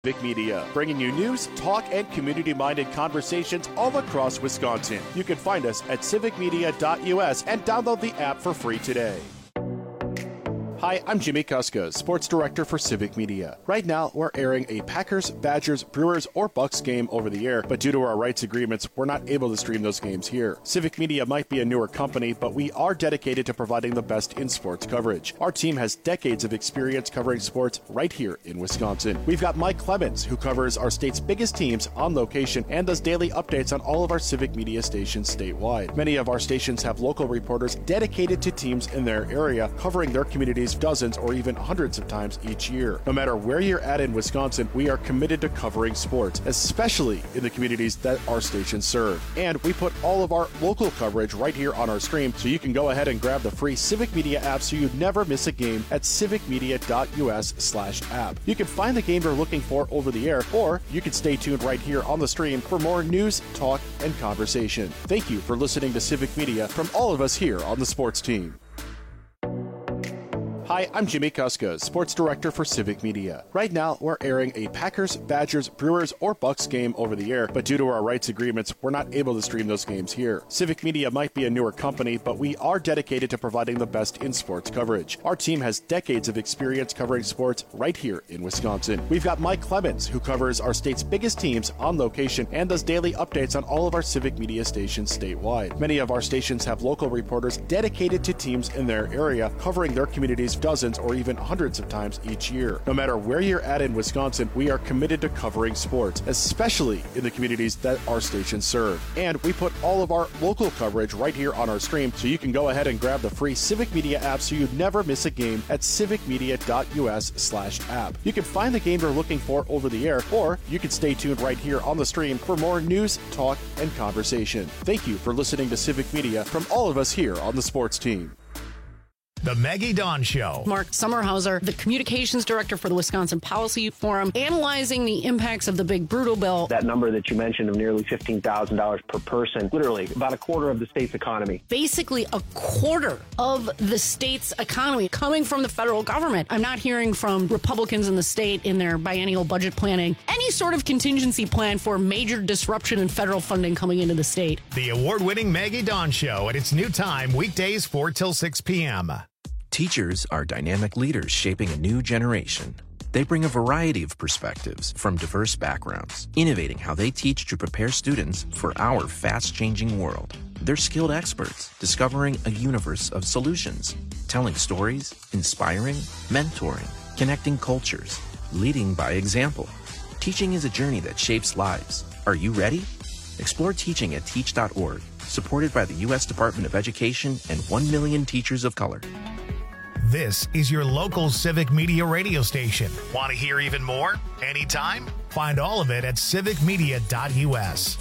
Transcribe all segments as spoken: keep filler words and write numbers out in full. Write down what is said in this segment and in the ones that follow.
Civic Media, bringing you news, talk, and community-minded conversations all across Wisconsin. You can find us at civic media dot U S and download the app for free today. Hi, I'm Jimmy Kuska, Sports Director for Civic Media. Right now, we're airing a Packers, Badgers, Brewers, or Bucks game over the air, but due to our rights agreements, we're not able to stream those games here. Civic Media might be a newer company, but we are dedicated to providing the best in sports coverage. Our team has decades of experience covering sports right here in Wisconsin. We've got Mike Clemens, who covers our state's biggest teams on location and does daily updates on all of our Civic Media stations statewide. Many of our stations have local reporters dedicated to teams in their area, covering their communities dozens or even hundreds of times each year. No matter where you're at in Wisconsin, we are committed to covering sports, especially in the communities that our stations serve. And we put all of our local coverage right here on our stream, so you can go ahead and grab the free Civic Media app so you never miss a game at civic media dot U S slash app. You can find the game you're looking for over the air, or you can stay tuned right here on the stream for more news, talk, and conversation. Thank you for listening to Civic Media from all of us here on the sports team. Hi, I'm Jimmy Kuska, Sports Director for Civic Media. Right now, we're airing a Packers, Badgers, Brewers, or Bucks game over the air, but due to our rights agreements, we're not able to stream those games here. Civic Media might be a newer company, but we are dedicated to providing the best in sports coverage. Our team has decades of experience covering sports right here in Wisconsin. We've got Mike Clemens, who covers our state's biggest teams on location and does daily updates on all of our Civic Media stations statewide. Many of our stations have local reporters dedicated to teams in their area, covering their communities dozens or even hundreds of times each year. No matter where you're at in Wisconsin, we are committed to covering sports, especially in the communities that our stations serve. And we put all of our local coverage right here on our stream, so you can go ahead and grab the free Civic Media app so you never miss a game at civic media dot U S slash app. You can find the game you're looking for over the air, or you can stay tuned right here on the stream for more news, talk, and conversation. Thank you for listening to Civic Media from all of us here on the sports team. The Maggie Dawn Show. Mark Sommerhauser, the communications director for the Wisconsin Policy Forum, analyzing the impacts of the big brutal bill. That number that you mentioned of nearly fifteen thousand dollars per person, literally about a quarter of the state's economy. Basically a quarter of the state's economy coming from the federal government. I'm not hearing from Republicans in the state in their biennial budget planning any sort of contingency plan for major disruption in federal funding coming into the state. The award-winning Maggie Dawn Show at its new time, weekdays four till six p.m. Teachers are dynamic leaders shaping a new generation. They bring a variety of perspectives from diverse backgrounds, innovating how they teach to prepare students for our fast-changing world. They're skilled experts, discovering a universe of solutions, telling stories, inspiring, mentoring, connecting cultures, leading by example. Teaching is a journey that shapes lives. Are you ready? Explore teaching at teach dot org, supported by the U S Department of Education and one million teachers of color. This is your local Civic Media radio station. Want to hear even more? Anytime? Find all of it at civic media dot U S.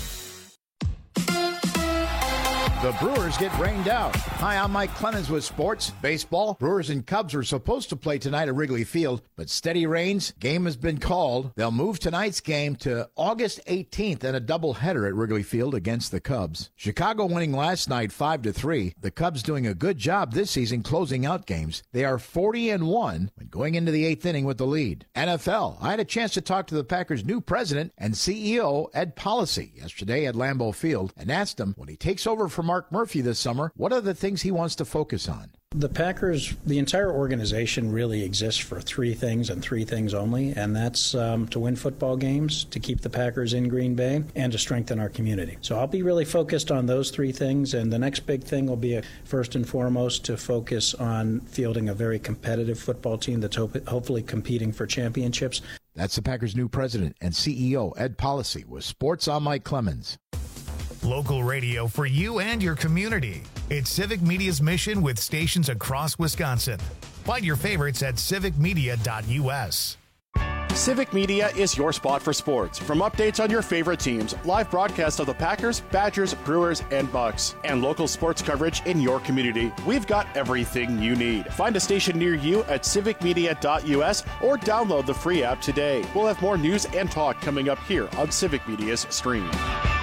The Brewers get rained out. Hi, I'm Mike Clemens with sports. Baseball, Brewers and Cubs were supposed to play tonight at Wrigley Field, but steady rains, game has been called. They'll move tonight's game to August eighteenth and a doubleheader at Wrigley Field against the Cubs. Chicago winning last night five to three. The Cubs doing a good job this season closing out games. They are forty and one when going into the eighth inning with the lead. N F L, I had a chance to talk to the Packers' new president and C E O, Ed Policy, yesterday at Lambeau Field and asked him when he takes over from Mark Murphy this summer, what are the things he wants to focus on? The Packers, the entire organization really exists for three things and three things only, and that's um, to win football games, to keep the Packers in Green Bay, and to strengthen our community. So I'll be really focused on those three things, and the next big thing will be, a, first and foremost, to focus on fielding a very competitive football team that's hope- hopefully competing for championships. That's the Packers' new president and C E O, Ed Policy, with Sports. I'm Mike Clemens. Local radio for you and your community. It's Civic Media's mission with stations across Wisconsin. Find your favorites at civic media dot U S. Civic Media is your spot for sports. From updates on your favorite teams, live broadcasts of the Packers, Badgers, Brewers, and Bucks, and local sports coverage in your community, we've got everything you need. Find a station near you at civic media dot U S or download the free app today. We'll have more news and talk coming up here on Civic Media's stream.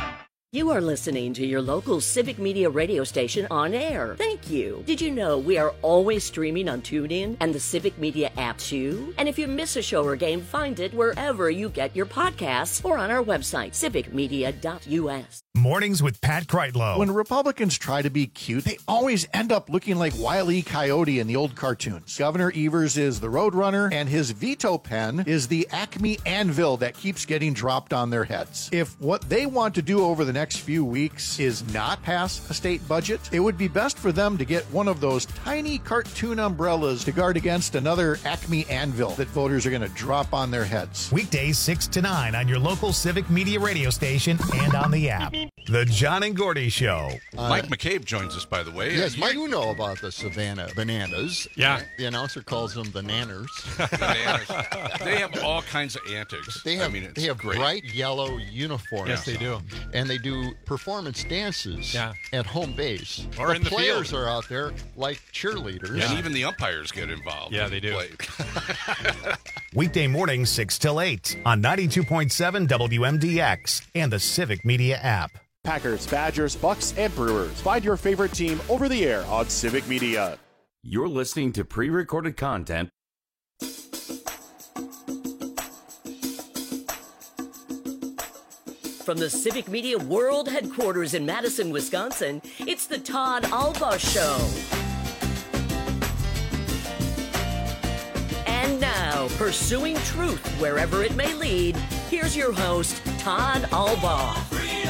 You are listening to your local Civic Media radio station on air. Thank you. Did you know we are always streaming on TuneIn and the Civic Media app too? And if you miss a show or game, find it wherever you get your podcasts or on our website, civic media dot u s. Mornings with Pat Kreitlow. When Republicans try to be cute, they always end up looking like Wile E. Coyote in the old cartoons. Governor Evers is the Roadrunner, and his veto pen is the Acme anvil that keeps getting dropped on their heads. If what they want to do over the next few weeks is not pass a state budget, it would be best for them to get one of those tiny cartoon umbrellas to guard against another Acme anvil that voters are going to drop on their heads. Weekdays six to nine on your local Civic Media radio station and on the app. The John and Gordy Show. Uh, Mike McCabe joins us, by the way. Yes, Mike, you know about the Savannah bananas. Yeah. The announcer calls them the nanners. Bananas. They have all kinds of antics. They have, I mean, it's they have great. bright yellow uniforms. Yes, they do. And they do performance dances yeah. at home base. Or the in the players field. are out there like cheerleaders. And even the umpires get involved. Yeah, they do. Weekday mornings six till eight on ninety-two point seven W M D X and the Civic Media app. Packers, Badgers, Bucks, and Brewers. Find your favorite team over the air on Civic Media. You're listening to pre-recorded content. From the Civic Media World Headquarters in Madison, Wisconsin, it's the Todd Albaugh Show. And now, pursuing truth wherever it may lead, here's your host, Todd Albaugh.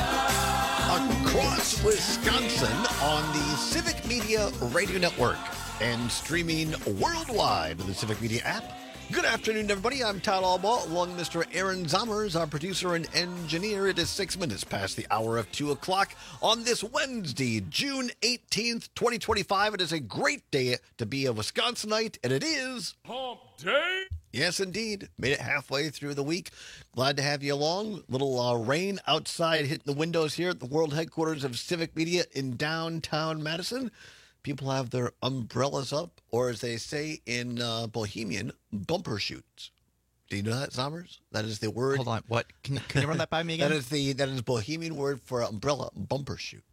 Across Wisconsin on the Civic Media Radio Network and streaming worldwide on the Civic Media app. Good afternoon, everybody. I'm Todd Albaugh, along with Mister Aaron Zommers, our producer and engineer. It is six minutes past the hour of two o'clock on this Wednesday, June eighteenth, twenty twenty-five. It is a great day to be a Wisconsinite, and it is Hump Day. Yes, indeed. Made it halfway through the week. Glad to have you along. Little uh, rain outside hitting the windows here at the world headquarters of Civic Media in downtown Madison. People have their umbrellas up, or as they say in uh, Bohemian, bumper shoots. Do you know that, Zommers? That is the word. Hold on. What? Can, can you run that by me again? That is the that is Bohemian word for umbrella, bumper shoot.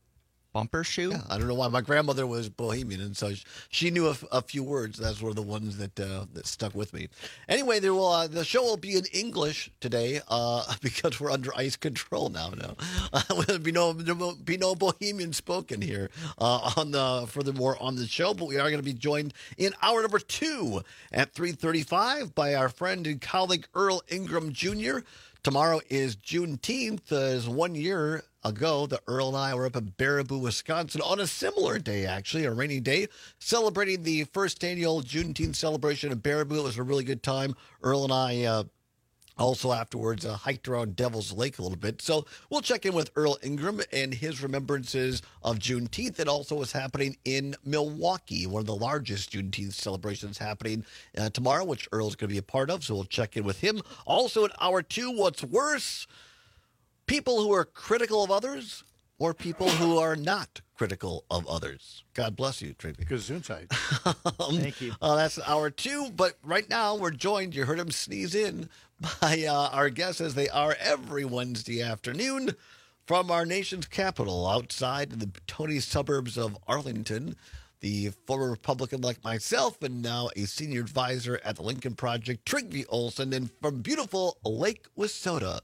Bumper shoe? Yeah, I don't know why. My grandmother was Bohemian, and so she knew a, a few words. That's one of the ones that uh, that stuck with me. Anyway, there will uh, the show will be in English today uh, because we're under ice control now. Now uh, there'll be no there will be no Bohemian spoken here uh, on the furthermore on the show. But we are going to be joined in hour number two at three thirty-five by our friend and colleague Earl Ingram Junior Tomorrow is Juneteenth. Uh, is one year ago that Earl and I were up in Baraboo, Wisconsin on a similar day, actually, a rainy day, celebrating the first annual Juneteenth celebration in Baraboo. It was a really good time. Earl and I uh, also afterwards uh, hiked around Devil's Lake a little bit. So we'll check in with Earl Ingram and his remembrances of Juneteenth. It also was happening in Milwaukee, one of the largest Juneteenth celebrations happening uh, tomorrow, which Earl's going to be a part of. So we'll check in with him. Also in hour two, what's worse? People who are critical of others or people who are not critical of others. God bless you, Tracy. Gesundheit. um, Thank you. Uh, that's hour two, but right now we're joined, you heard him sneeze in, by uh, our guests as they are every Wednesday afternoon from our nation's capital outside in the Tony suburbs of Arlington. The former Republican like myself and now a senior advisor at the Lincoln Project, Trygve Olsen, and from beautiful Lake Wissota,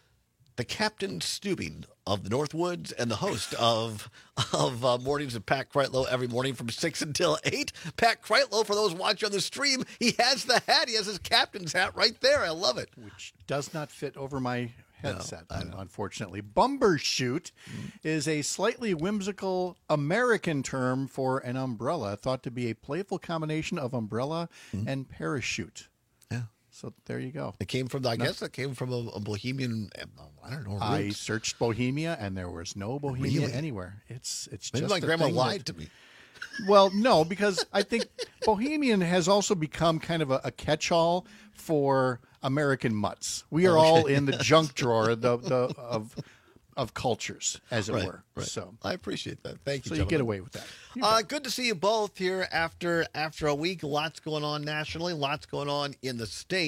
the Captain Stubing of the Northwoods and the host of of uh, Mornings with Pat Kreitlow every morning from six until eight. Pat Kreitlow, for those watching on the stream, he has the hat. He has his captain's hat right there. I love it. Which does not fit over my headset, no, unfortunately. Bumbershoot mm. is a slightly whimsical American term for an umbrella, thought to be a playful combination of umbrella mm. and parachute. Yeah. So there you go. It came from, I no. guess it came from a, a Bohemian, I don't know. Roots. I searched Bohemia, and there was no Bohemia really? anywhere. It's it's Maybe just my grandma lied that, to me. Well, no, because I think Bohemian has also become kind of a, a catch-all for American mutts. We are okay. all in the junk drawer the, the, of of cultures, as it right, were. Right. So I appreciate that. Thank you. So gentlemen. you get away with that. Uh, good to see you both here after after a week. Lots going on nationally. Lots going on in the state.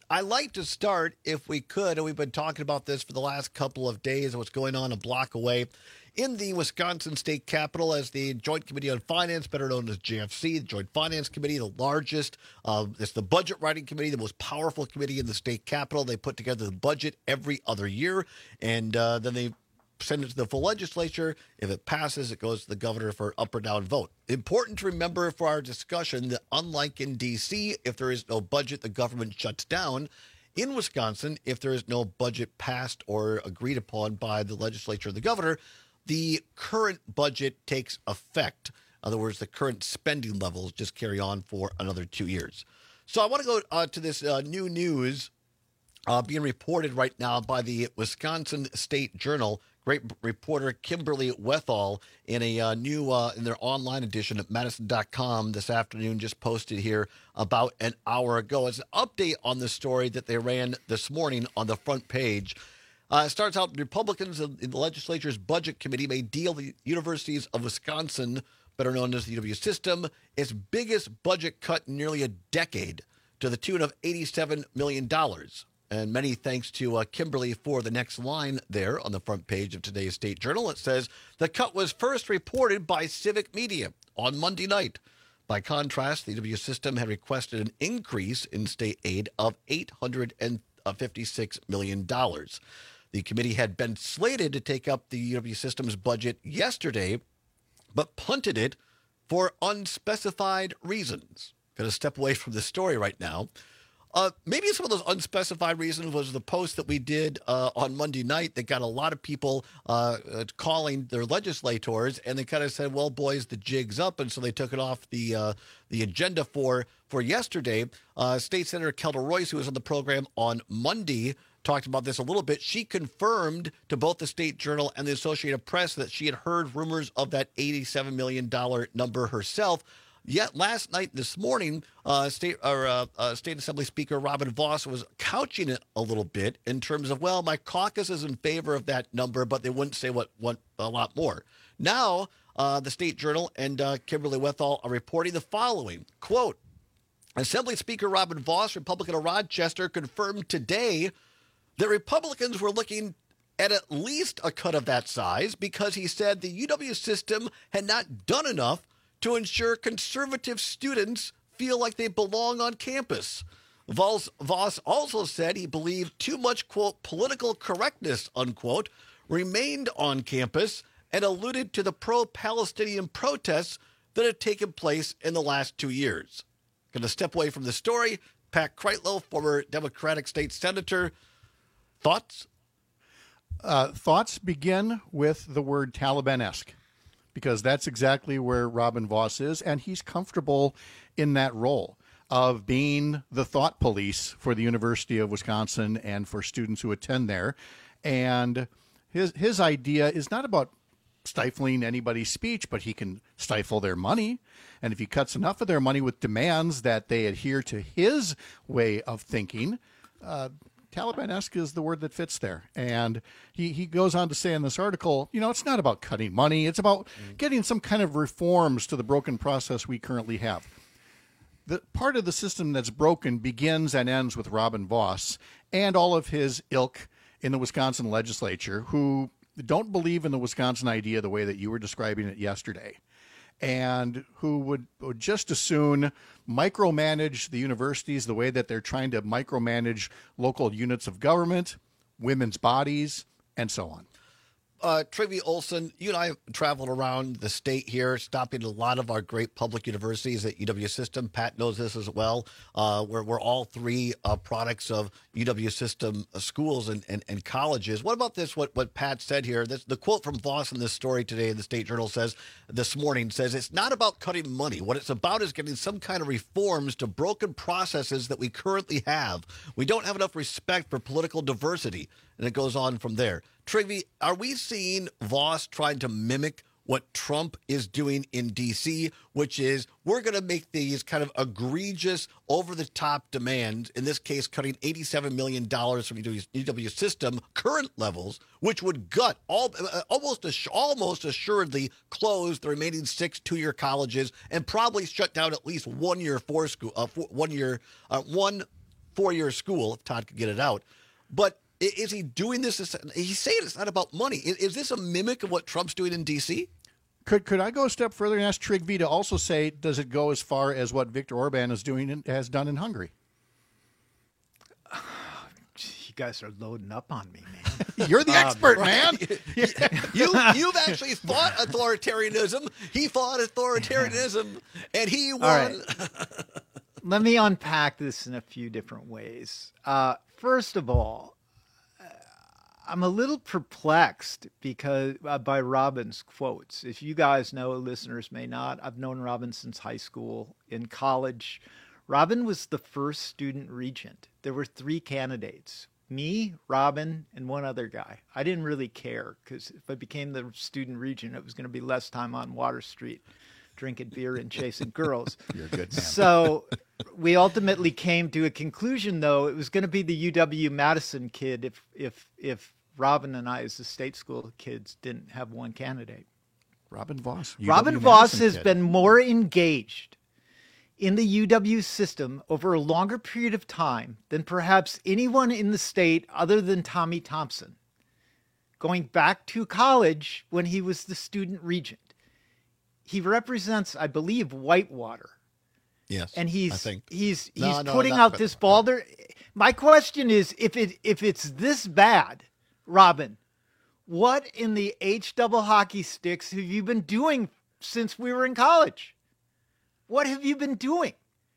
I like to start, if we could, and we've been talking about this for the last couple of days, what's going on a block away in the Wisconsin State Capitol as the Joint Committee on Finance, better known as J F C, the Joint Finance Committee, the largest. Uh, it's the Budget Writing Committee, the most powerful committee in the state capitol. They put together the budget every other year, and uh, then they send it to the full legislature. If it passes, it goes to the governor for up or down vote. Important to remember for our discussion that unlike in D C, if there is no budget, the government shuts down. In Wisconsin, if there is no budget passed or agreed upon by the legislature or the governor, the current budget takes effect. In other words, the current spending levels just carry on for another two years. So I want to go uh, to this uh, new news uh, being reported right now by the Wisconsin State Journal. Great reporter Kimberly Wethall in a uh, new uh, in their online edition at Madison dot com this afternoon just posted here about an hour ago. It's an update on the story that they ran this morning on the front page. Uh, it starts out, Republicans in the legislature's budget committee may deal the Universities of Wisconsin, better known as the U W system, its biggest budget cut in nearly a decade to the tune of eighty-seven million dollars. And many thanks to uh, Kimberly for the next line there on the front page of today's State Journal. It says, the cut was first reported by Civic Media on Monday night. By contrast, the U W system had requested an increase in state aid of eight hundred fifty-six million dollars. The committee had been slated to take up the U W system's budget yesterday, but punted it for unspecified reasons. Going to step away from the story right now. Uh, maybe some of those unspecified reasons was the post that we did uh, on Monday night that got a lot of people uh, uh, calling their legislators, and they kind of said, well, boys, the jig's up, and so they took it off the uh, the agenda for, for yesterday. Uh, State Senator Kelda Royce, who was on the program on Monday, talked about this a little bit. She confirmed to both the State Journal and the Associated Press that she had heard rumors of that eighty-seven million dollars number herself. Yet last night, this morning, uh, State or uh, uh, State Assembly Speaker Robin Vos was couching it a little bit in terms of, well, my caucus is in favor of that number, but they wouldn't say what, what a lot more. Now, uh, the State Journal and uh, Kimberly Wethall are reporting the following, quote, Assembly Speaker Robin Vos, Republican of Rochester, confirmed today that Republicans were looking at at least a cut of that size because he said the U W system had not done enough to ensure conservative students feel like they belong on campus. Voss, Voss also said he believed too much, quote, political correctness, unquote, remained on campus and alluded to the pro-Palestinian protests that had taken place in the last two years. Going to step away from the story. Pat Kreitlow, former Democratic state senator. Thoughts? Uh, thoughts begin with the word Taliban-esque, because that's exactly where Robin Vos is, and he's comfortable in that role of being the thought police for the University of Wisconsin and for students who attend there. And his his idea is not about stifling anybody's speech, but he can stifle their money. And if he cuts enough of their money with demands that they adhere to his way of thinking, uh, Taliban-esque is the word that fits there. And he, he goes on to say in this article, you know, it's not about cutting money. It's about mm. getting some kind of reforms to the broken process we currently have. The part of the system that's broken begins and ends with Robin Vos and all of his ilk in the Wisconsin legislature who don't believe in the Wisconsin idea the way that you were describing it yesterday, and who would, would just as soon micromanage the universities the way that they're trying to micromanage local units of government, women's bodies, and so on. Uh, Trivy Olson, you and I have traveled around the state here, stopping at a lot of our great public universities at U W System. Pat knows this as well. Uh, we're, we're all three uh, products of U W System schools and, and, and colleges. What about this, what, what Pat said here? This, the quote from Vos in this story today in the State Journal says, this morning says, it's not about cutting money. What it's about is getting some kind of reforms to broken processes that we currently have. We don't have enough respect for political diversity. And it goes on from there. Trivy, are we seeing Vos trying to mimic what Trump is doing in D C, which is we're going to make these kind of egregious, over-the-top demands, in this case cutting eighty-seven million dollars from U W system current levels, which would gut, all, uh, almost, ass- almost assuredly close the remaining six two-year colleges and probably shut down at least one-year four school, uh, four, one year, uh, one four-year school, if Todd could get it out. But is he doing this? He's saying it's not about money. Is, is this a mimic of what Trump's doing in D C? Could could I go a step further and ask Trig V to also say, does it go as far as what Viktor Orban is doing in, has done in Hungary? You guys are loading up on me, man. You're the um, expert, right. man. you you've actually fought authoritarianism. He fought authoritarianism, and he won. All right. Let me unpack this in a few different ways. Uh, first of all, I'm a little perplexed because uh, by Robin's quotes. If you guys know, listeners may not, I've known Robin since high school. In college, Robin was the first student regent. There were three candidates, me, Robin, and one other guy. I didn't really care because if I became the student regent, it was going to be less time on Water Street drinking beer and chasing girls. You're a good man. So we ultimately came to a conclusion, though. It was going to be the U W-Madison kid if if if Robin and I, as the state school kids, didn't have one candidate. Robin Voss. Robin Voss has been more engaged in the U W system over a longer period of time than perhaps anyone in the state other than Tommy Thompson, going back to college when he was the student regent. He represents, I believe, Whitewater. Yes, and he's I think. he's he's no, no, putting not, out but, this balder. My question is, if it if it's this bad, Robin, what in the H double hockey sticks have you been doing since we were in college? What have you been doing?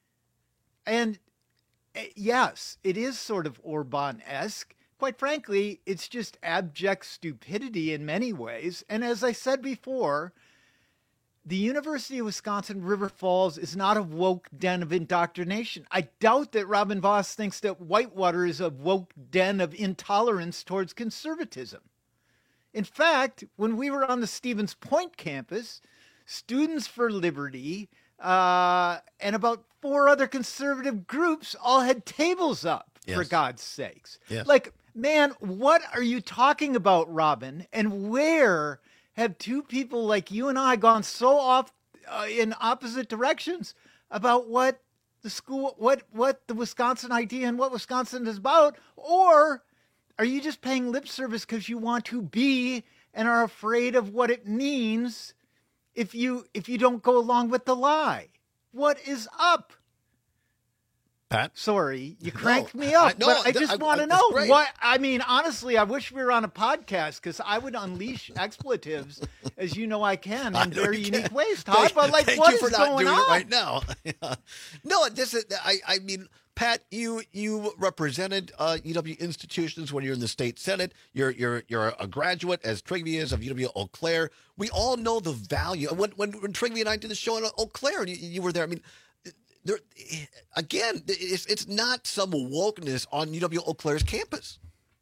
And uh, yes, it is sort of Orban-esque. Quite frankly, it's just abject stupidity in many ways. And as I said before, the University of Wisconsin River Falls is not a woke den of indoctrination. I doubt that Robin Voss thinks that Whitewater is a woke den of intolerance towards conservatism. In fact, when we were on the Stevens Point campus, Students for Liberty uh, and about four other conservative groups all had tables up, yes. For God's sakes. Yes. Like, man, what are you talking about, Robin? And where have two people like you and I gone so off uh, in opposite directions about what the school, what what the Wisconsin idea and what Wisconsin is about? Or are you just paying lip service because you want to be and are afraid of what it means if you if you don't go along with the lie? What is up? Pat? Sorry, you cranked no, me up, I, no, but I just want to know great. what. I mean, honestly, I wish we were on a podcast because I would unleash expletives, as you know I can, in very unique can. ways, Todd. Thank, but like, thank what you for is not going doing on it right now? No, this is. I. I mean, Pat, you you represented uh, U W institutions when you're in the state senate. You're you're you're a graduate, as Trigby is, of U W Eau Claire. We all know the value. When when, when Trigby and I did the show in Eau Claire, you, you were there. I mean. There, again, it's, it's not some wokeness on U W Eau Claire's campus.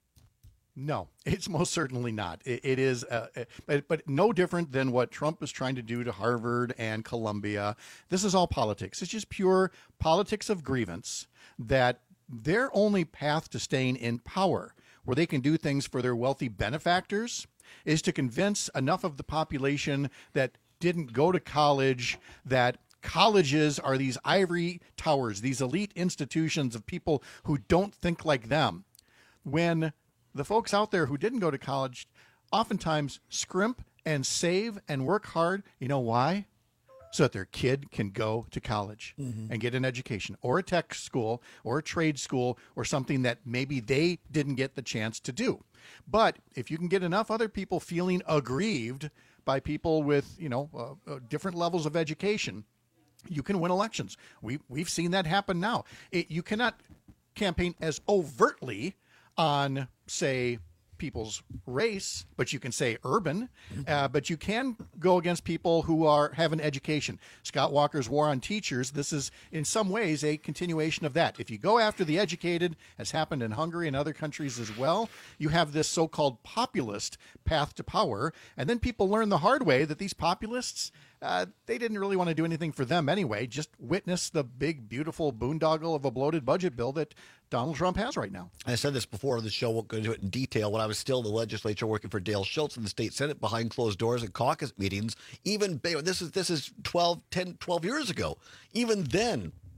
No, it's most certainly not. It, it is, uh, but, but no different than what Trump is trying to do to Harvard and Columbia. This is all politics. It's just pure politics of grievance that their only path to staying in power, where they can do things for their wealthy benefactors, is to convince enough of the population that didn't go to college that colleges are these ivory towers, these elite institutions of people who don't think like them. When the folks out there who didn't go to college oftentimes scrimp and save and work hard, you know why? So that their kid can go to college mm-hmm. and get an education or a tech school or a trade school or something that maybe they didn't get the chance to do. But if you can get enough other people feeling aggrieved by people with, you know, uh, uh, different levels of education, you can win elections. We, we've seen that happen now. It, you cannot campaign as overtly on, say, people's race, but you can say urban, uh, but you can go against people who are have an education. Scott Walker's War on Teachers, this is in some ways a continuation of that. If you go after the educated, as happened in Hungary and other countries as well, you have this so-called populist path to power, and then people learn the hard way that these populists, Uh, they didn't really want to do anything for them anyway. Just witness the big, beautiful boondoggle of a bloated budget bill that Donald Trump has right now. I said this before the show, won't go into it in detail. When I was still in the legislature working for Dale Schultz in the state senate behind closed doors and caucus meetings, even this is this is twelve, ten, twelve years ago. Even then,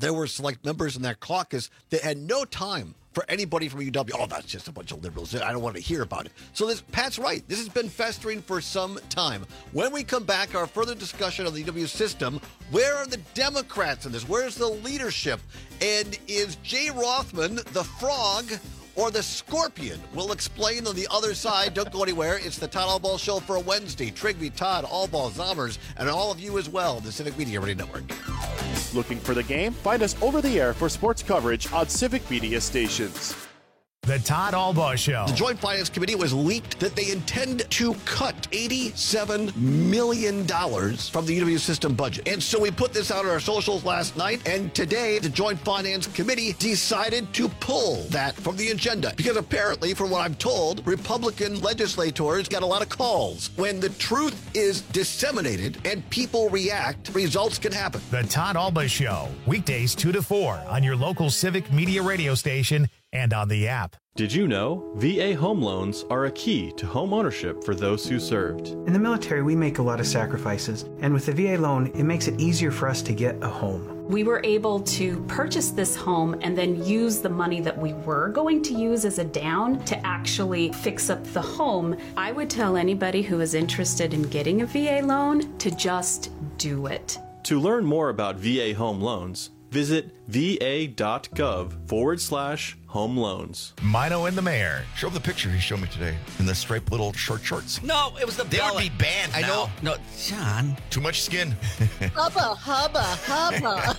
there were select members in that caucus that had no time for anybody from U W. Oh, that's just a bunch of liberals. I don't want to hear about it. So this, Pat's right. This has been festering for some time. When we come back, our further discussion of the U W system, where are the Democrats in this? Where's the leadership? And is Jay Rothman the frog or the scorpion? We'll explain on the other side. Don't go anywhere. It's the Todd Allball Show for a Wednesday. Trigby, Todd, Allball, Zommers, and all of you as well, the Civic Media Radio Network. Looking for the game? Find us over the air for sports coverage on Civic Media stations. The Todd Allball Show. The Joint Finance Committee was leaked that they intend to cut eighty-seven million dollars from the U W system budget. And so we put this out on our socials last night, and today the Joint Finance Committee decided to pull that from the agenda. Because apparently, from what I'm told, Republican legislators got a lot of calls. When the truth is disseminated and people react, results can happen. The Todd Allball Show, weekdays two to four on your local Civic Media radio station and on the app. Did you know V A home loans are a key to home ownership for those who served? In the military, we make a lot of sacrifices, and with the V A loan, it makes it easier for us to get a home. We were able to purchase this home and then use the money that we were going to use as a down to actually fix up the home. I would tell anybody who is interested in getting a V A loan to just do it. To learn more about V A home loans, visit va.gov forward slash home loans. Mino and the mayor. Show him the picture he showed me today in the striped little short shorts. No, it was the They belly. would be banned I now. know. No, John. Too much skin. Hubba, hubba, hubba.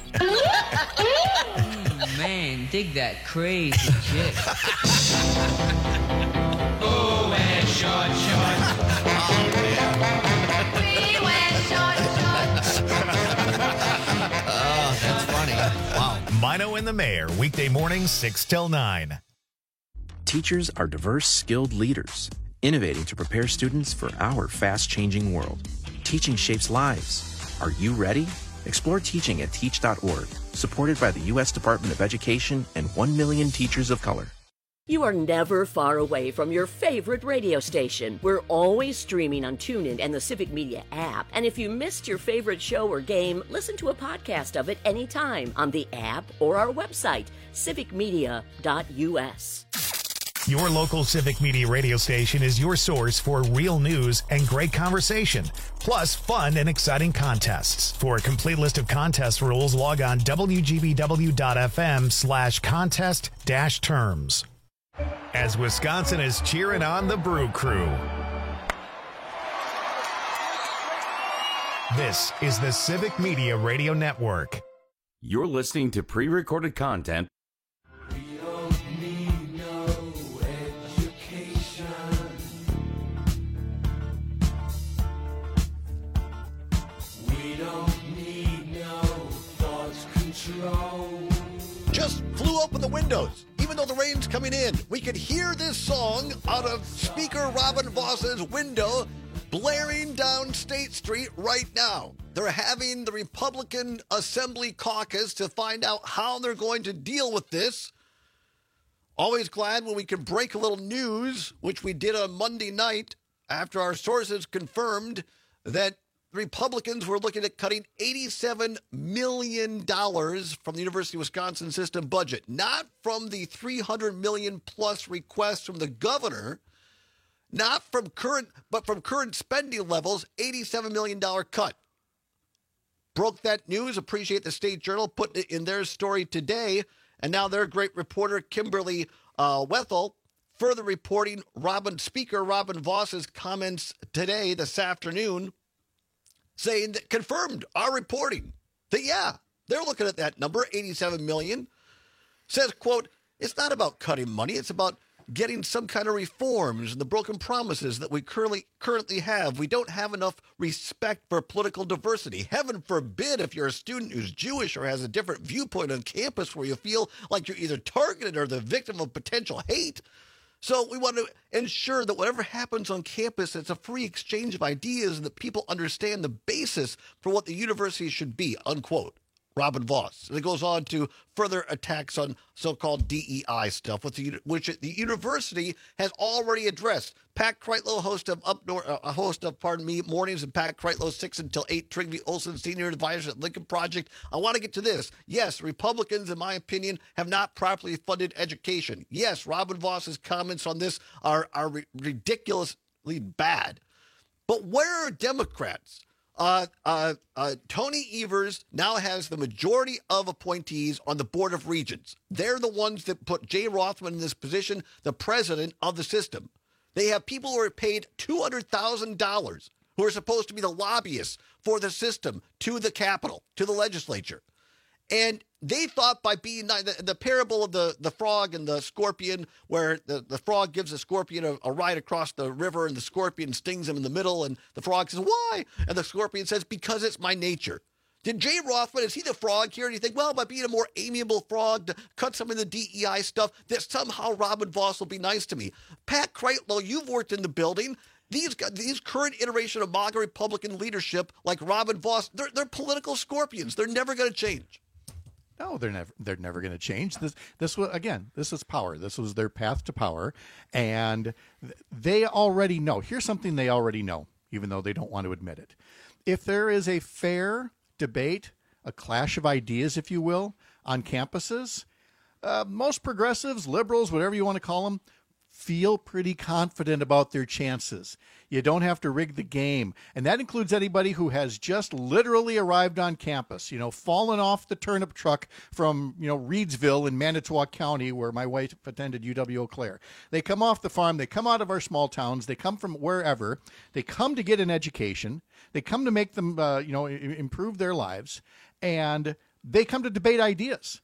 Mm, man, dig that crazy chick. Oh, wear short shorts. We wear short shorts. Oh, that's funny. Wow. Mino and the mayor, weekday mornings six till nine. Teachers are diverse, skilled leaders, innovating to prepare students for our fast-changing world. Teaching shapes lives. Are you ready? Explore teaching at teach dot org, supported by the U S Department of Education and one million teachers of color. You are never far away from your favorite radio station. We're always streaming on TuneIn and the Civic Media app. And if you missed your favorite show or game, listen to a podcast of it anytime on the app or our website, civic media dot u s. Your local Civic Media radio station is your source for real news and great conversation, plus fun and exciting contests. For a complete list of contest rules, log on w g b w dot f m slash contest dash terms. As Wisconsin is cheering on the Brew Crew. This is the Civic Media Radio Network. You're listening to pre-recorded content. We don't need no education. We don't need no thought control. Just flew open the windows. Even though the rain's coming in, we could hear this song out of Speaker Robin Voss's window blaring down State Street right now. They're having the Republican Assembly caucus to find out how they're going to deal with this. Always glad when we can break a little news, which we did on Monday night after our sources confirmed that Republicans were looking at cutting eighty-seven million dollars from the University of Wisconsin system budget, not from the three hundred million dollars plus request from the governor, not from current, but from current spending levels, eighty-seven million dollars cut. Broke that news. Appreciate the State Journal putting it in their story today. And now their great reporter, Kimberly uh, Wethel, further reporting Robin Speaker Robin Voss's comments today, this afternoon, saying that confirmed our reporting that, yeah, they're looking at that number, eighty-seven million dollars. Says, quote, it's not about cutting money. It's about getting some kind of reforms and the broken promises that we currently currently have. We don't have enough respect for political diversity. Heaven forbid if you're a student who's Jewish or has a different viewpoint on campus where you feel like you're either targeted or the victim of potential hate. So we want to ensure that whatever happens on campus, it's a free exchange of ideas and that people understand the basis for what the university should be, unquote. Robin Voss. And it goes on to further attacks on so-called D E I stuff, which the, which the university has already addressed. Pat Kreitlow, host of Up North, uh, host of, pardon me, Mornings, and Pat Kreitlow, six until eight. Trygve Olsen, senior advisor at Lincoln Project. I want to get to this. Yes, Republicans, in my opinion, have not properly funded education. Yes, Robin Voss's comments on this are, are ri- ridiculously bad. But where are Democrats? Uh, uh, uh, Tony Evers now has the majority of appointees on the Board of Regents. They're the ones that put Jay Rothman in this position, the president of the system. They have people who are paid two hundred thousand dollars who are supposed to be the lobbyists for the system to the Capitol, to the legislature. And they thought by being the, the parable of the, the frog and the scorpion, where the, the frog gives the scorpion a, a ride across the river and the scorpion stings him in the middle. And the frog says, why? And the scorpion says, because it's my nature. Did Jay Rothman, is he the frog here? And you think, well, by being a more amiable frog to cut some of the D E I stuff, that somehow Robin Voss will be nice to me. Pat Kreitlow, you've worked in the building. These these current iteration of MAGA Republican leadership, like Robin Voss, they're, they're political scorpions. They're never going to change. No, they're never they're never going to change. This this was again, this is power. This was their path to power, and they already know. Here's something they already know, even though they don't want to admit it. If there is a fair debate, a clash of ideas, if you will, on campuses, uh, most progressives, liberals, whatever you want to call them, feel pretty confident about their chances. You don't have to rig the game. And that includes anybody who has just literally arrived on campus, you know, fallen off the turnip truck from, you know, Reedsville in Manitowoc County, where my wife attended U W Eau Claire. They come off the farm. They come out of our small towns. They come from wherever. They come to get an education. They come to make them, uh, you know, I- improve their lives. And they come to debate ideas.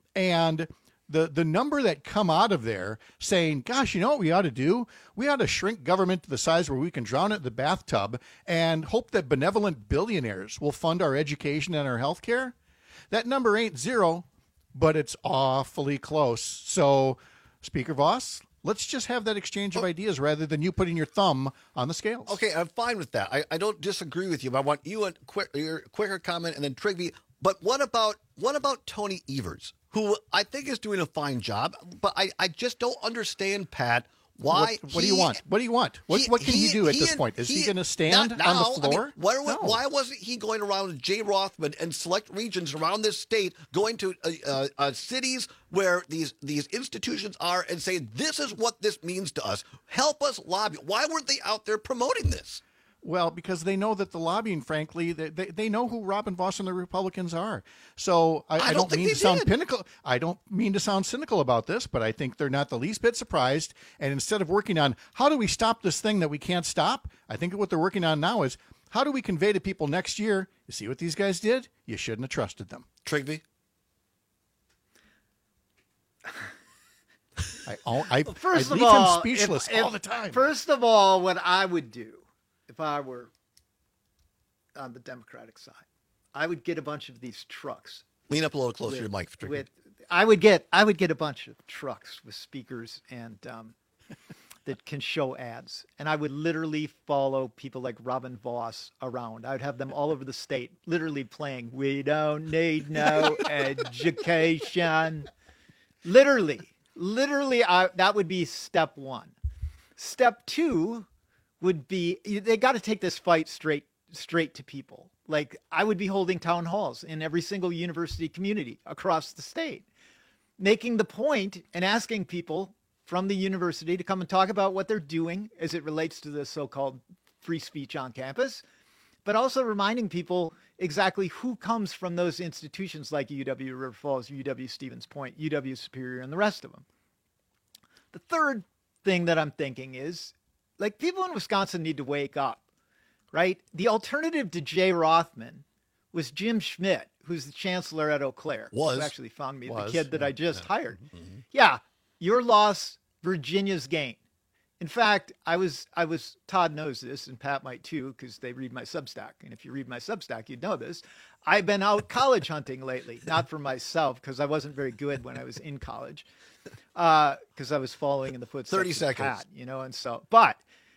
And The the number that come out of there saying, gosh, you know what we ought to do? We ought to shrink government to the size where we can drown it in the bathtub and hope that benevolent billionaires will fund our education and our health care. That number ain't zero, but it's awfully close. So, Speaker Voss, let's just have that exchange of ideas rather than you putting your thumb on the scales. Okay, I'm fine with that. I, I don't disagree with you, but I want you a quick, your quicker comment and then Trygve. But what about what about Tony Evers, who I think is doing a fine job, but I, I just don't understand, Pat, why. What, what he, do you want? What do you want? What, he, what can he, he do at he, this point? Is he, he going to stand not now. on the floor? I mean, why, no. why wasn't he going around with Jay Rothman and select regions around this state, going to uh, uh, uh, cities where these these institutions are and saying, this is what this means to us. Help us lobby. Why weren't they out there promoting this? Well, because they know that the lobbying, frankly, they, they, they know who Robin Voss and the Republicans are. So I, I, I don't, don't mean to they sound did. pinnacle. I don't mean to sound cynical about this, but I think they're not the least bit surprised. And instead of working on how do we stop this thing that we can't stop, I think what they're working on now is how do we convey to people next year, you see what these guys did? You shouldn't have trusted them. Trygve? I, I, First I of leave all, him speechless if- all if- the time. First of all, what I would do if I were on the Democratic side, I would get a bunch of these trucks. Lean up a little closer with, to your mic, Trygve. with, I would get I would get a bunch of trucks with speakers and um, that can show ads, and I would literally follow people like Robin Voss around. I would have them all over the state, literally playing "We Don't Need No Education." Literally, literally, I, that would be step one. Step two would be they got to take this fight straight straight to people. Like I would be holding town halls in every single university community across the state, making the point and asking people from the university to come and talk about what they're doing as it relates to the so-called free speech on campus, but also reminding people exactly who comes from those institutions like U W River Falls, U W Stevens Point, U W Superior, and the rest of them. The third thing that I'm thinking is, like, people in Wisconsin need to wake up, right? The alternative to Jay Rothman was Jim Schmidt, who's the chancellor at Eau Claire. Was. Who actually found me, Was. the kid that I just Yeah. hired. Mhm. Yeah, your loss, Virginia's gain. In fact, I was, I was, Todd knows this, and Pat might too, because they read my Substack. And if you read my Substack, you'd know this. I've been out college hunting lately, not for myself, because I wasn't very good when I was in college, because uh, I was following in the footsteps thirty of seconds. Pat, you know, and so, but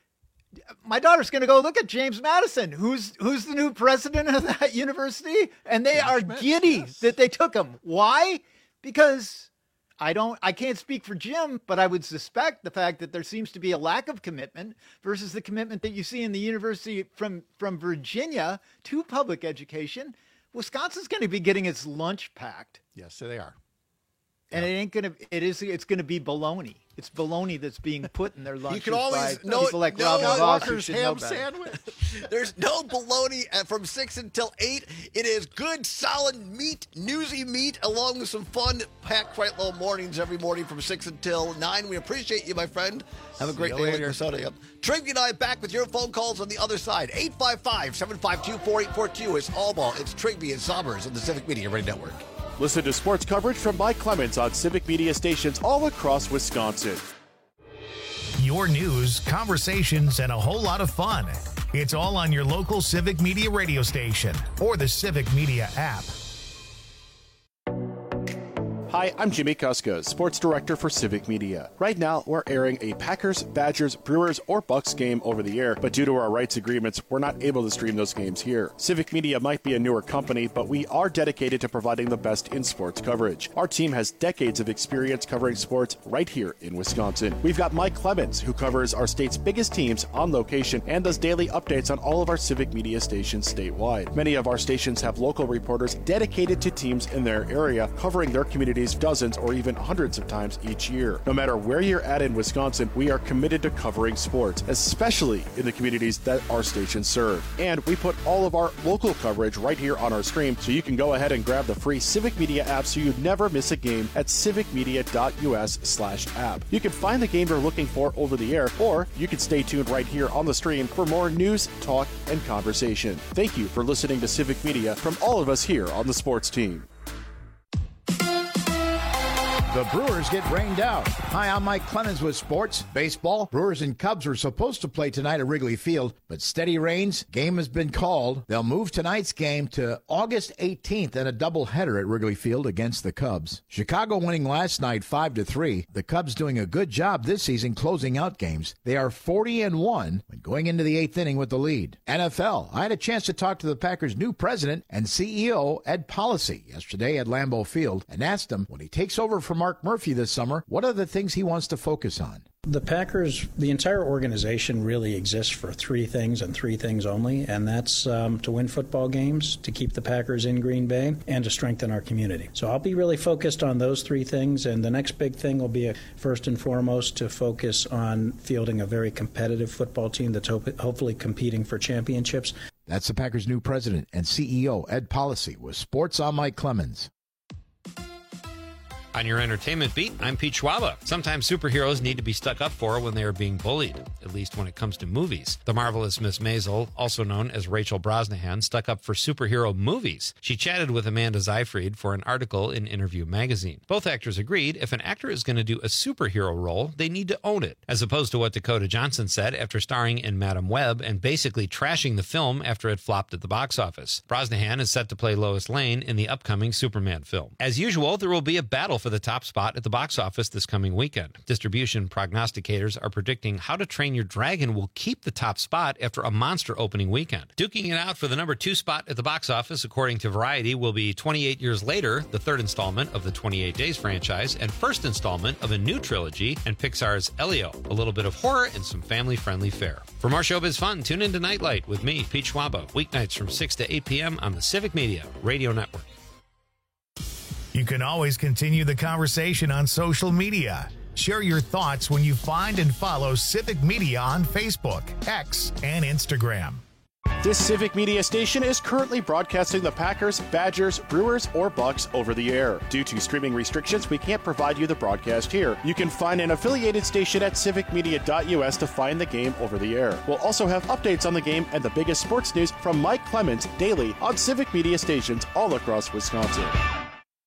My daughter's going to go look at James Madison, who's who's the new president of that university, and they are giddy yes. that they took him. Why? Because I don't, I can't speak for Jim, but I would suspect the fact that there seems to be a lack of commitment versus the commitment that you see in the university from from Virginia to public education. Wisconsin's going to be getting its lunch packed. Yes, so they are. And yeah. it ain't gonna. It is. It's gonna be baloney. It's baloney that's being put in their lunches. You can always by no, people like no Robin Ross who Walker's should ham know better. sandwich. There's no baloney from six until eight. It is good, solid meat, newsy meat, along with some fun, packed right low mornings every morning from six until nine. We appreciate you, my friend. Have a great day with your soda. Yep. Trivia and I back with your phone calls on the other side. eight five five, seven five two, four eight four two. It's All Ball. It's Trivia and Summers on the Civic Media Radio Network. Listen to sports coverage from Mike Clemens on Civic Media stations all across Wisconsin. Your news, conversations, and a whole lot of fun. It's all on your local Civic Media radio station or the Civic Media app. Hi, I'm Jimmy Kuska, Sports Director for Civic Media. Right now, we're airing a Packers, Badgers, Brewers, or Bucks game over the air, but due to our rights agreements, we're not able to stream those games here. Civic Media might be a newer company, but we are dedicated to providing the best in sports coverage. Our team has decades of experience covering sports right here in Wisconsin. We've got Mike Clemens, who covers our state's biggest teams on location and does daily updates on all of our Civic Media stations statewide. Many of our stations have local reporters dedicated to teams in their area, covering their communities dozens or even hundreds of times each year. No matter where you're at in Wisconsin, we are committed to covering sports, especially in the communities that our stations serve. And we put all of our local coverage right here on our stream, so you can go ahead and grab the free Civic Media app so you never miss a game at civicmedia.us slash app. You can find the game you're looking for over the air, or you can stay tuned right here on the stream for more news, talk, and conversation. Thank you for listening to Civic Media from all of us here on the sports team. The Brewers get rained out. Hi, I'm Mike Clemens with sports. Baseball, Brewers and Cubs were supposed to play tonight at Wrigley Field, but steady rains, game has been called. They'll move tonight's game to August eighteenth and a doubleheader at Wrigley Field against the Cubs. Chicago winning last night five to three. The Cubs doing a good job this season closing out games. They are forty and one when going into the eighth inning with the lead. N F L, I had a chance to talk to the Packers' new president and C E O, Ed Policy, yesterday at Lambeau Field and asked him when he takes over from Mark Murphy this summer, what are the things he wants to focus on? The Packers, the entire organization really exists for three things and three things only, and that's um, to win football games, to keep the Packers in Green Bay, and to strengthen our community. So I'll be really focused on those three things, and the next big thing will be, a, first and foremost, to focus on fielding a very competitive football team that's hope- hopefully competing for championships. That's the Packers' new president and C E O, Ed Policy, with Sports on Mike Clemens. On your entertainment beat, I'm Pete Schwaba. Sometimes superheroes need to be stuck up for when they are being bullied, at least when it comes to movies. The marvelous Miss Maisel, also known as Rachel Brosnahan, stuck up for superhero movies. She chatted with Amanda Seyfried for an article in Interview magazine. Both actors agreed if an actor is going to do a superhero role, they need to own it, as opposed to what Dakota Johnson said after starring in Madam Web and basically trashing the film after it flopped at the box office. Brosnahan is set to play Lois Lane in the upcoming Superman film. As usual, there will be a battle for the top spot at the box office this coming weekend. Distribution prognosticators are predicting How to Train Your Dragon will keep the top spot after a monster opening weekend. Duking it out for the number two spot at the box office, according to Variety, will be twenty-eight Years Later, the third installment of the twenty-eight Days franchise, and first installment of a new trilogy, and Pixar's Elio, a little bit of horror and some family-friendly fare. For more showbiz fun, tune in to Nightlight with me, Pete Schwaba, weeknights from six to eight p.m. on the Civic Media Radio Network. You can always continue the conversation on social media. Share your thoughts when you find and follow Civic Media on Facebook, X, and Instagram. This Civic Media station is currently broadcasting the Packers, Badgers, Brewers, or Bucks over the air. Due to streaming restrictions, we can't provide you the broadcast here. You can find an affiliated station at civic media dot u s to find the game over the air. We'll also have updates on the game and the biggest sports news from Mike Clemens daily on Civic Media stations all across Wisconsin.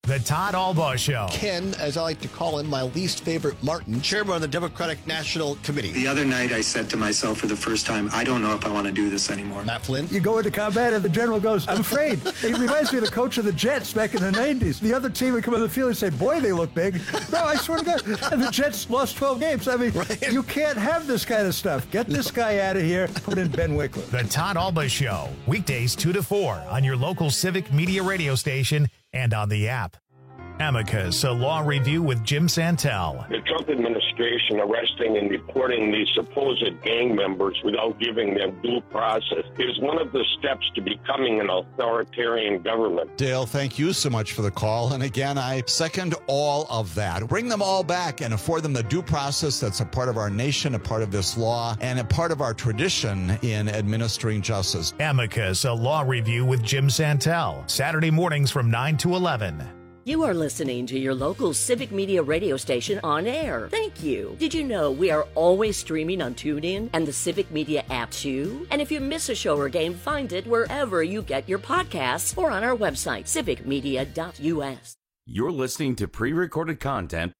The Todd Albaugh Show. Ken, as I like to call him, my least favorite Martin, chairman of the Democratic National Committee. The other night I said to myself for the first time, I don't know if I want to do this anymore. Matt Flynn. You go into combat and the general goes, I'm afraid. It reminds me of the coach of the Jets back in the nineties. The other team would come on the field and say, boy, they look big. No, I swear to God. And the Jets lost twelve games. I mean, right. You can't have this kind of stuff. Get this guy out of here. Put in Ben Wickler. The Todd Albaugh Show. Weekdays two to four on your local Civic Media radio station and on the app. Amicus, a law review with Jim Santel. The Trump administration arresting and deporting these supposed gang members without giving them due process is one of the steps to becoming an authoritarian government. Dale, thank you so much for the call. And again, I second all of that. Bring them all back and afford them the due process that's a part of our nation, a part of this law, and a part of our tradition in administering justice. Amicus, a law review with Jim Santel. Saturday mornings from nine to eleven. You are listening to your local Civic Media radio station on air. Thank you. Did you know we are always streaming on TuneIn and the Civic Media app too? And if you miss a show or game, find it wherever you get your podcasts or on our website, civic media dot u s. You're listening to pre-recorded content.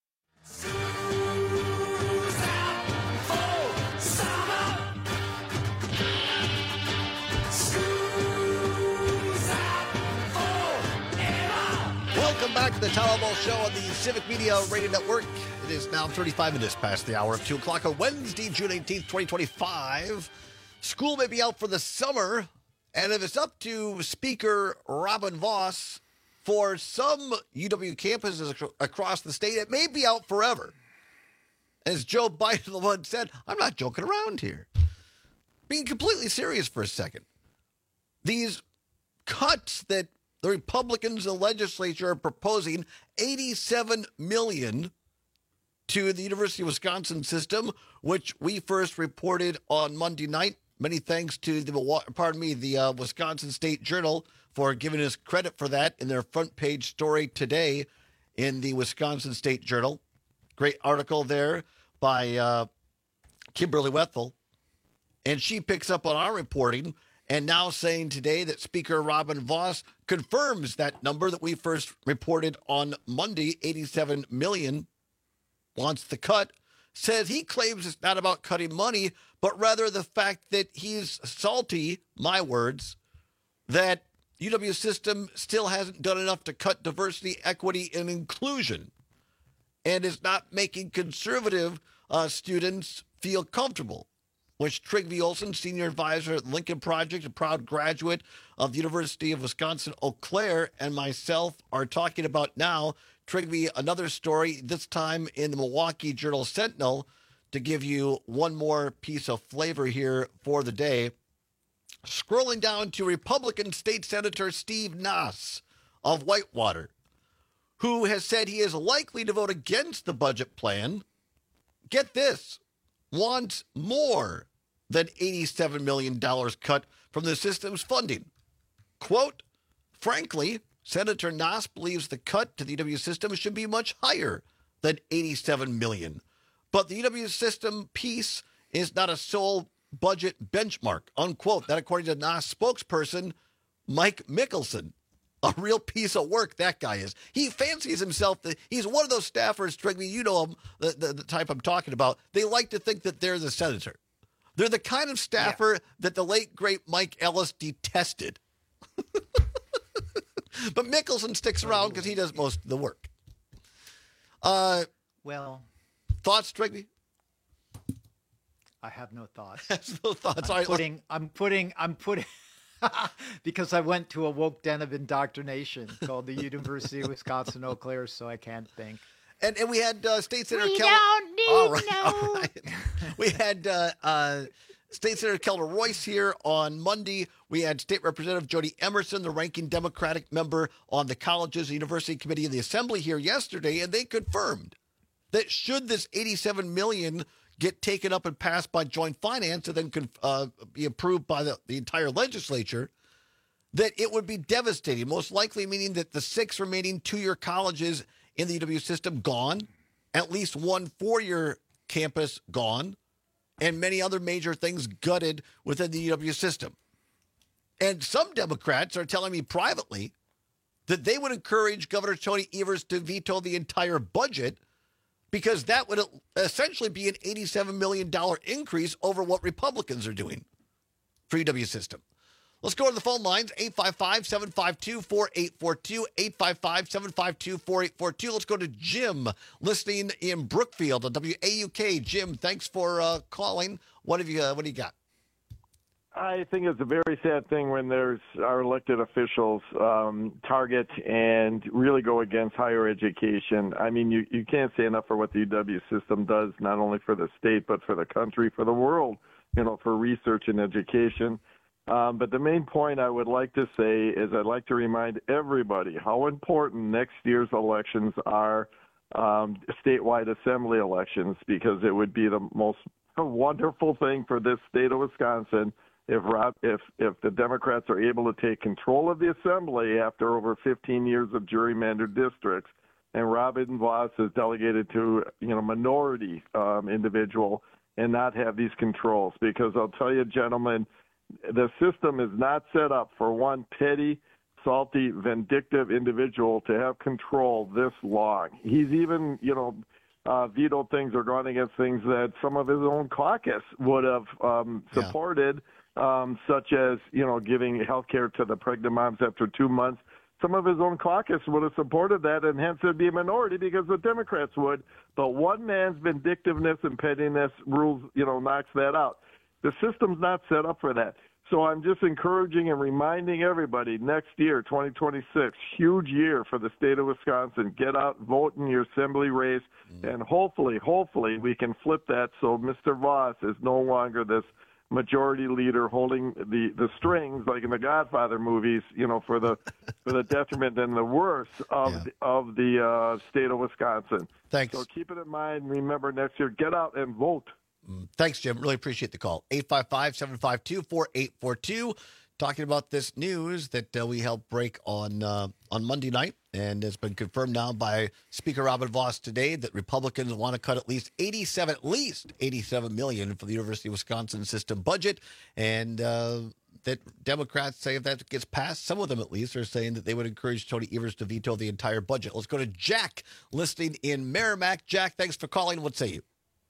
Welcome back to the Todd Albaugh Show on the Civic Media Radio Network. It is now thirty-five minutes past the hour of two o'clock on Wednesday, June eighteenth, twenty twenty-five. School may be out for the summer, and if it's up to Speaker Robin Vos, for some U W campuses ac- across the state, it may be out forever. As Joe Biden once said, I'm not joking around here. Being completely serious for a second. These cuts that the Republicans in the legislature are proposing, eighty-seven million dollars to the University of Wisconsin system, which we first reported on Monday night. Many thanks to the, pardon me, the uh, Wisconsin State Journal for giving us credit for that in their front page story today in the Wisconsin State Journal. Great article there by uh, Kimberly Wethel. And she picks up on our reporting and now saying today that Speaker Robin Vos confirms that number that we first reported on Monday, eighty-seven million dollars, wants the cut, says he claims it's not about cutting money, but rather the fact that he's salty, my words, that U W system still hasn't done enough to cut diversity, equity, and inclusion, and is not making conservative uh, students feel comfortable. Which Trygve Olson, senior advisor at Lincoln Project, a proud graduate of the University of Wisconsin-Eau Claire, and myself are talking about now. Trygve, another story, this time in the Milwaukee Journal-Sentinel, to give you one more piece of flavor here for the day. Scrolling down to Republican State Senator Steve Nass of Whitewater, who has said he is likely to vote against the budget plan. Get this, wants more than eighty-seven million dollars cut from the system's funding. Quote, frankly, Senator Nass believes the cut to the U W system should be much higher than eighty-seven million dollars. But the U W system piece is not a sole budget benchmark, unquote. That according to Nass spokesperson Mike Mickelson. A real piece of work that guy is. He fancies himself that he's one of those staffers, Trygve, you know him, the, the, the type I'm talking about. They like to think that they're the senator. They're the kind of staffer yeah. that the late, great Mike Ellis detested. But Mickelson sticks around because he does most of the work. Uh, well, thoughts, Trygve? I have no thoughts. no thoughts. I'm All right, putting, I'm putting, I'm putting, because I went to a woke den of indoctrination called the University of Wisconsin-Eau Claire, so I can't think. And and we had uh, State Senator We Kelly. don't need all right, no. all right. We had uh, uh, State Senator Kelda Royce here on Monday. We had State Representative Jody Emerson, the ranking Democratic member on the Colleges and University Committee of the Assembly here yesterday, and they confirmed that should this eighty-seven million dollars get taken up and passed by joint finance and then uh, be approved by the, the entire legislature, that it would be devastating, most likely meaning that the six remaining two-year colleges in the U W system gone, at least one four-year campus gone, and many other major things gutted within the U W system. And some Democrats are telling me privately that they would encourage Governor Tony Evers to veto the entire budget because that would essentially be an eighty-seven million dollars increase over what Republicans are doing for U W system. Let's go to the phone lines, eight five five, seven five two, four eight four two, eight five five, seven five two, four eight four two. Let's go to Jim, listening in Brookfield on W A U K. Jim, thanks for uh, calling. What have you? Uh, what do you got? I think it's a very sad thing when there's our elected officials um, target and really go against higher education. I mean, you, you can't say enough for what the U W system does, not only for the state, but for the country, for the world, you know, for research and education. Um, but the main point I would like to say is I'd like to remind everybody how important next year's elections are, um, statewide assembly elections, because it would be the most wonderful thing for this state of Wisconsin if Rob, if if the Democrats are able to take control of the assembly after over fifteen years of gerrymandered districts, and Robin Voss is delegated to you know minority um, individual and not have these controls. Because I'll tell you, gentlemen, the system is not set up for one petty, salty, vindictive individual to have control this long. He's even you know. Uh, vetoed things or gone against things that some of his own caucus would have um, supported, yeah. um, such as, you know, giving health care to the pregnant moms after two months. Some of his own caucus would have supported that, and hence it'd be a minority because the Democrats would. But one man's vindictiveness and pettiness rules, you know, knocks that out. The system's not set up for that. So I'm just encouraging and reminding everybody, next year, twenty twenty-six, huge year for the state of Wisconsin. Get out, vote in your assembly race, mm-hmm. and hopefully, hopefully we can flip that so Mister Voss is no longer this majority leader holding the, the strings like in the Godfather movies, you know, for the for the detriment and the worst of, yeah. the, of the uh, state of Wisconsin. Thanks. So keep it in mind. Remember, next year, get out and vote. Thanks, Jim. Really appreciate the call. eight five five, seven five two, four eight four two. Talking about this news that uh, we helped break on uh, on Monday night, and it's been confirmed now by Speaker Robin Voss today that Republicans want to cut at least eighty-seven, at least eighty-seven million dollars for the University of Wisconsin system budget, and uh, that Democrats say if that gets passed, some of them at least are saying that they would encourage Tony Evers to veto the entire budget. Let's go to Jack, listening in Merrimack. Jack, thanks for calling. What say you?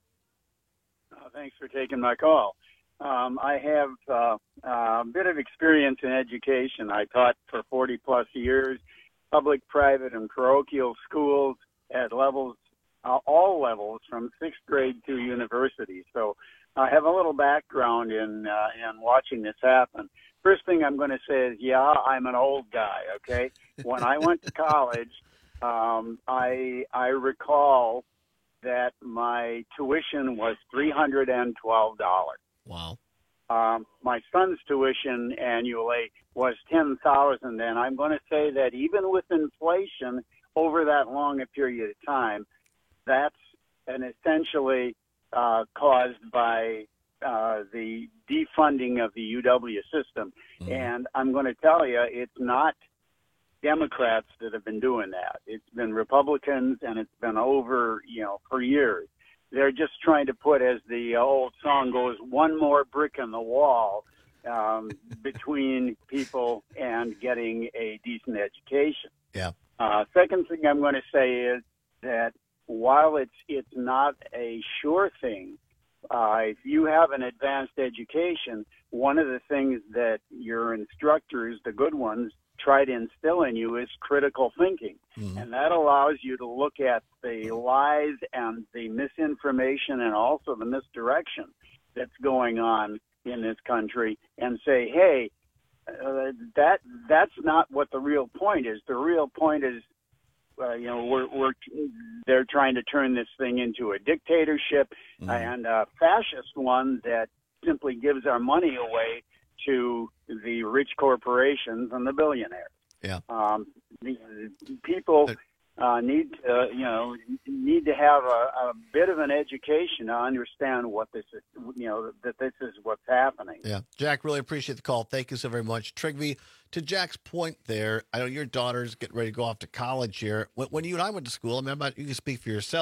Thanks for taking my call. Um, I have uh, a bit of experience in education. I taught for forty plus years, public, private, and parochial schools at levels, uh, all levels, from sixth grade to university. So I have a little background in uh, in watching this happen. First thing I'm going to say is, yeah, I'm an old guy. Okay, when I went to college, um, I I recall that my tuition was three hundred twelve dollars. Wow. Um, my son's tuition annually was ten thousand dollars, and I'm going to say that even with inflation over that long a period of time, that's an essentially uh, caused by uh, the defunding of the U W system. Mm-hmm. And I'm going to tell you, it's not Democrats that have been doing that. It's been Republicans, and it's been over, you know, for years. They're just trying to put, as the old song goes, one more brick in the wall um, between people and getting a decent education. Yeah. Uh, second thing I'm going to say is that while it's it's not a sure thing, uh, if you have an advanced education, one of the things that your instructors, the good ones, try to instill in you is critical thinking. Mm-hmm. And that allows you to look at the lies and the misinformation and also the misdirection that's going on in this country and say, hey, uh, that that's not what the real point is. The real point is, uh, you know, we're, we're they're trying to turn this thing into a dictatorship mm-hmm. and a fascist one that simply gives our money away to the rich corporations and the billionaires. Yeah. Um, the, the people uh, need to, you know, need to have a, a bit of an education to understand what this is, you know, that this is what's happening. Yeah. Jack, really appreciate the call. Thank you so very much. Trigby, to Jack's point there, I know your daughter's getting ready to go off to college here. When, when you and I went to school, I mean, I'm not, you can speak for yourself,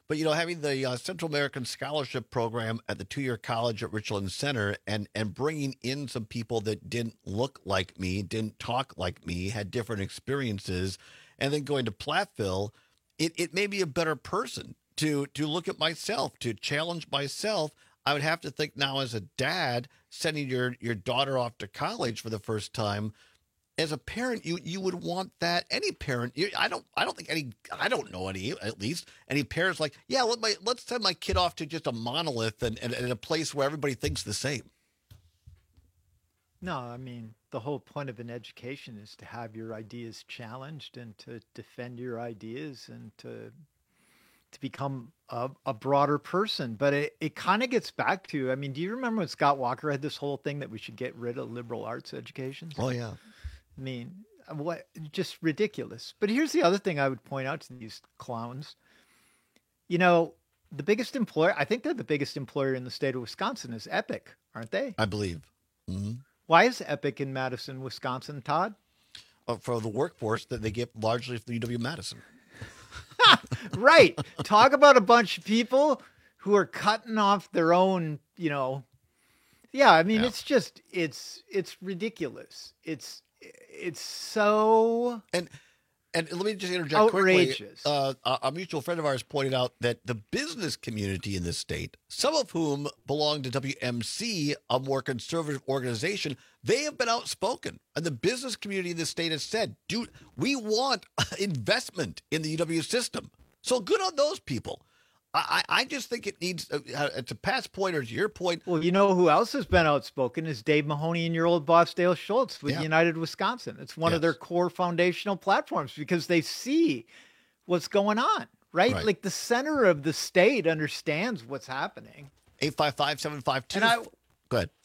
But, you know, having the uh, Central American Scholarship Program at the two-year college at Richland Center and, and bringing in some people that didn't look like me, didn't talk like me, had different experiences, and then going to Platteville, it, it made me a better person to, to look at myself, to challenge myself. I would have to think now as a dad, sending your, your daughter off to college for the first time, as a parent, you you would want that. Any parent, you, I don't, I don't think any, I don't know any, at least any parents like, yeah, let my let's send my kid off to just a monolith and, and, and a place where everybody thinks the same. No, I mean the whole point of an education is to have your ideas challenged and to defend your ideas and to to become a, a broader person. But it, it kind of gets back to, I mean, do you remember when Scott Walker had this whole thing that we should get rid of liberal arts education? Oh yeah. I mean, what, just ridiculous. But here's the other thing I would point out to these clowns. You know, the biggest employer, I think they're the biggest employer in the state of Wisconsin is Epic, aren't they? I believe. Mm-hmm. Why is Epic in Madison, Wisconsin, Todd? Uh, for the workforce that they get largely from U W-Madison. Right. Talk about a bunch of people who are cutting off their own, you know. Yeah, I mean, yeah. it's just, it's, it's ridiculous. It's, It's so and and let me just interject outrageous. quickly. Uh, a mutual friend of ours pointed out that the business community in this state, some of whom belong to W M C, a more conservative organization, they have been outspoken. And the business community in this state has said, "Dude, we want investment in the U W system." So good on those people. I, I just think it needs, uh, to Pat's point or to your point. Well, you know who else has been outspoken is Dave Mahoney and your old boss, Dale Schultz with yeah. United Wisconsin. It's one yes. of their core foundational platforms because they see what's going on, right? right. Like the center of the state understands what's happening. eight five five, seven five two. And I, Go ahead.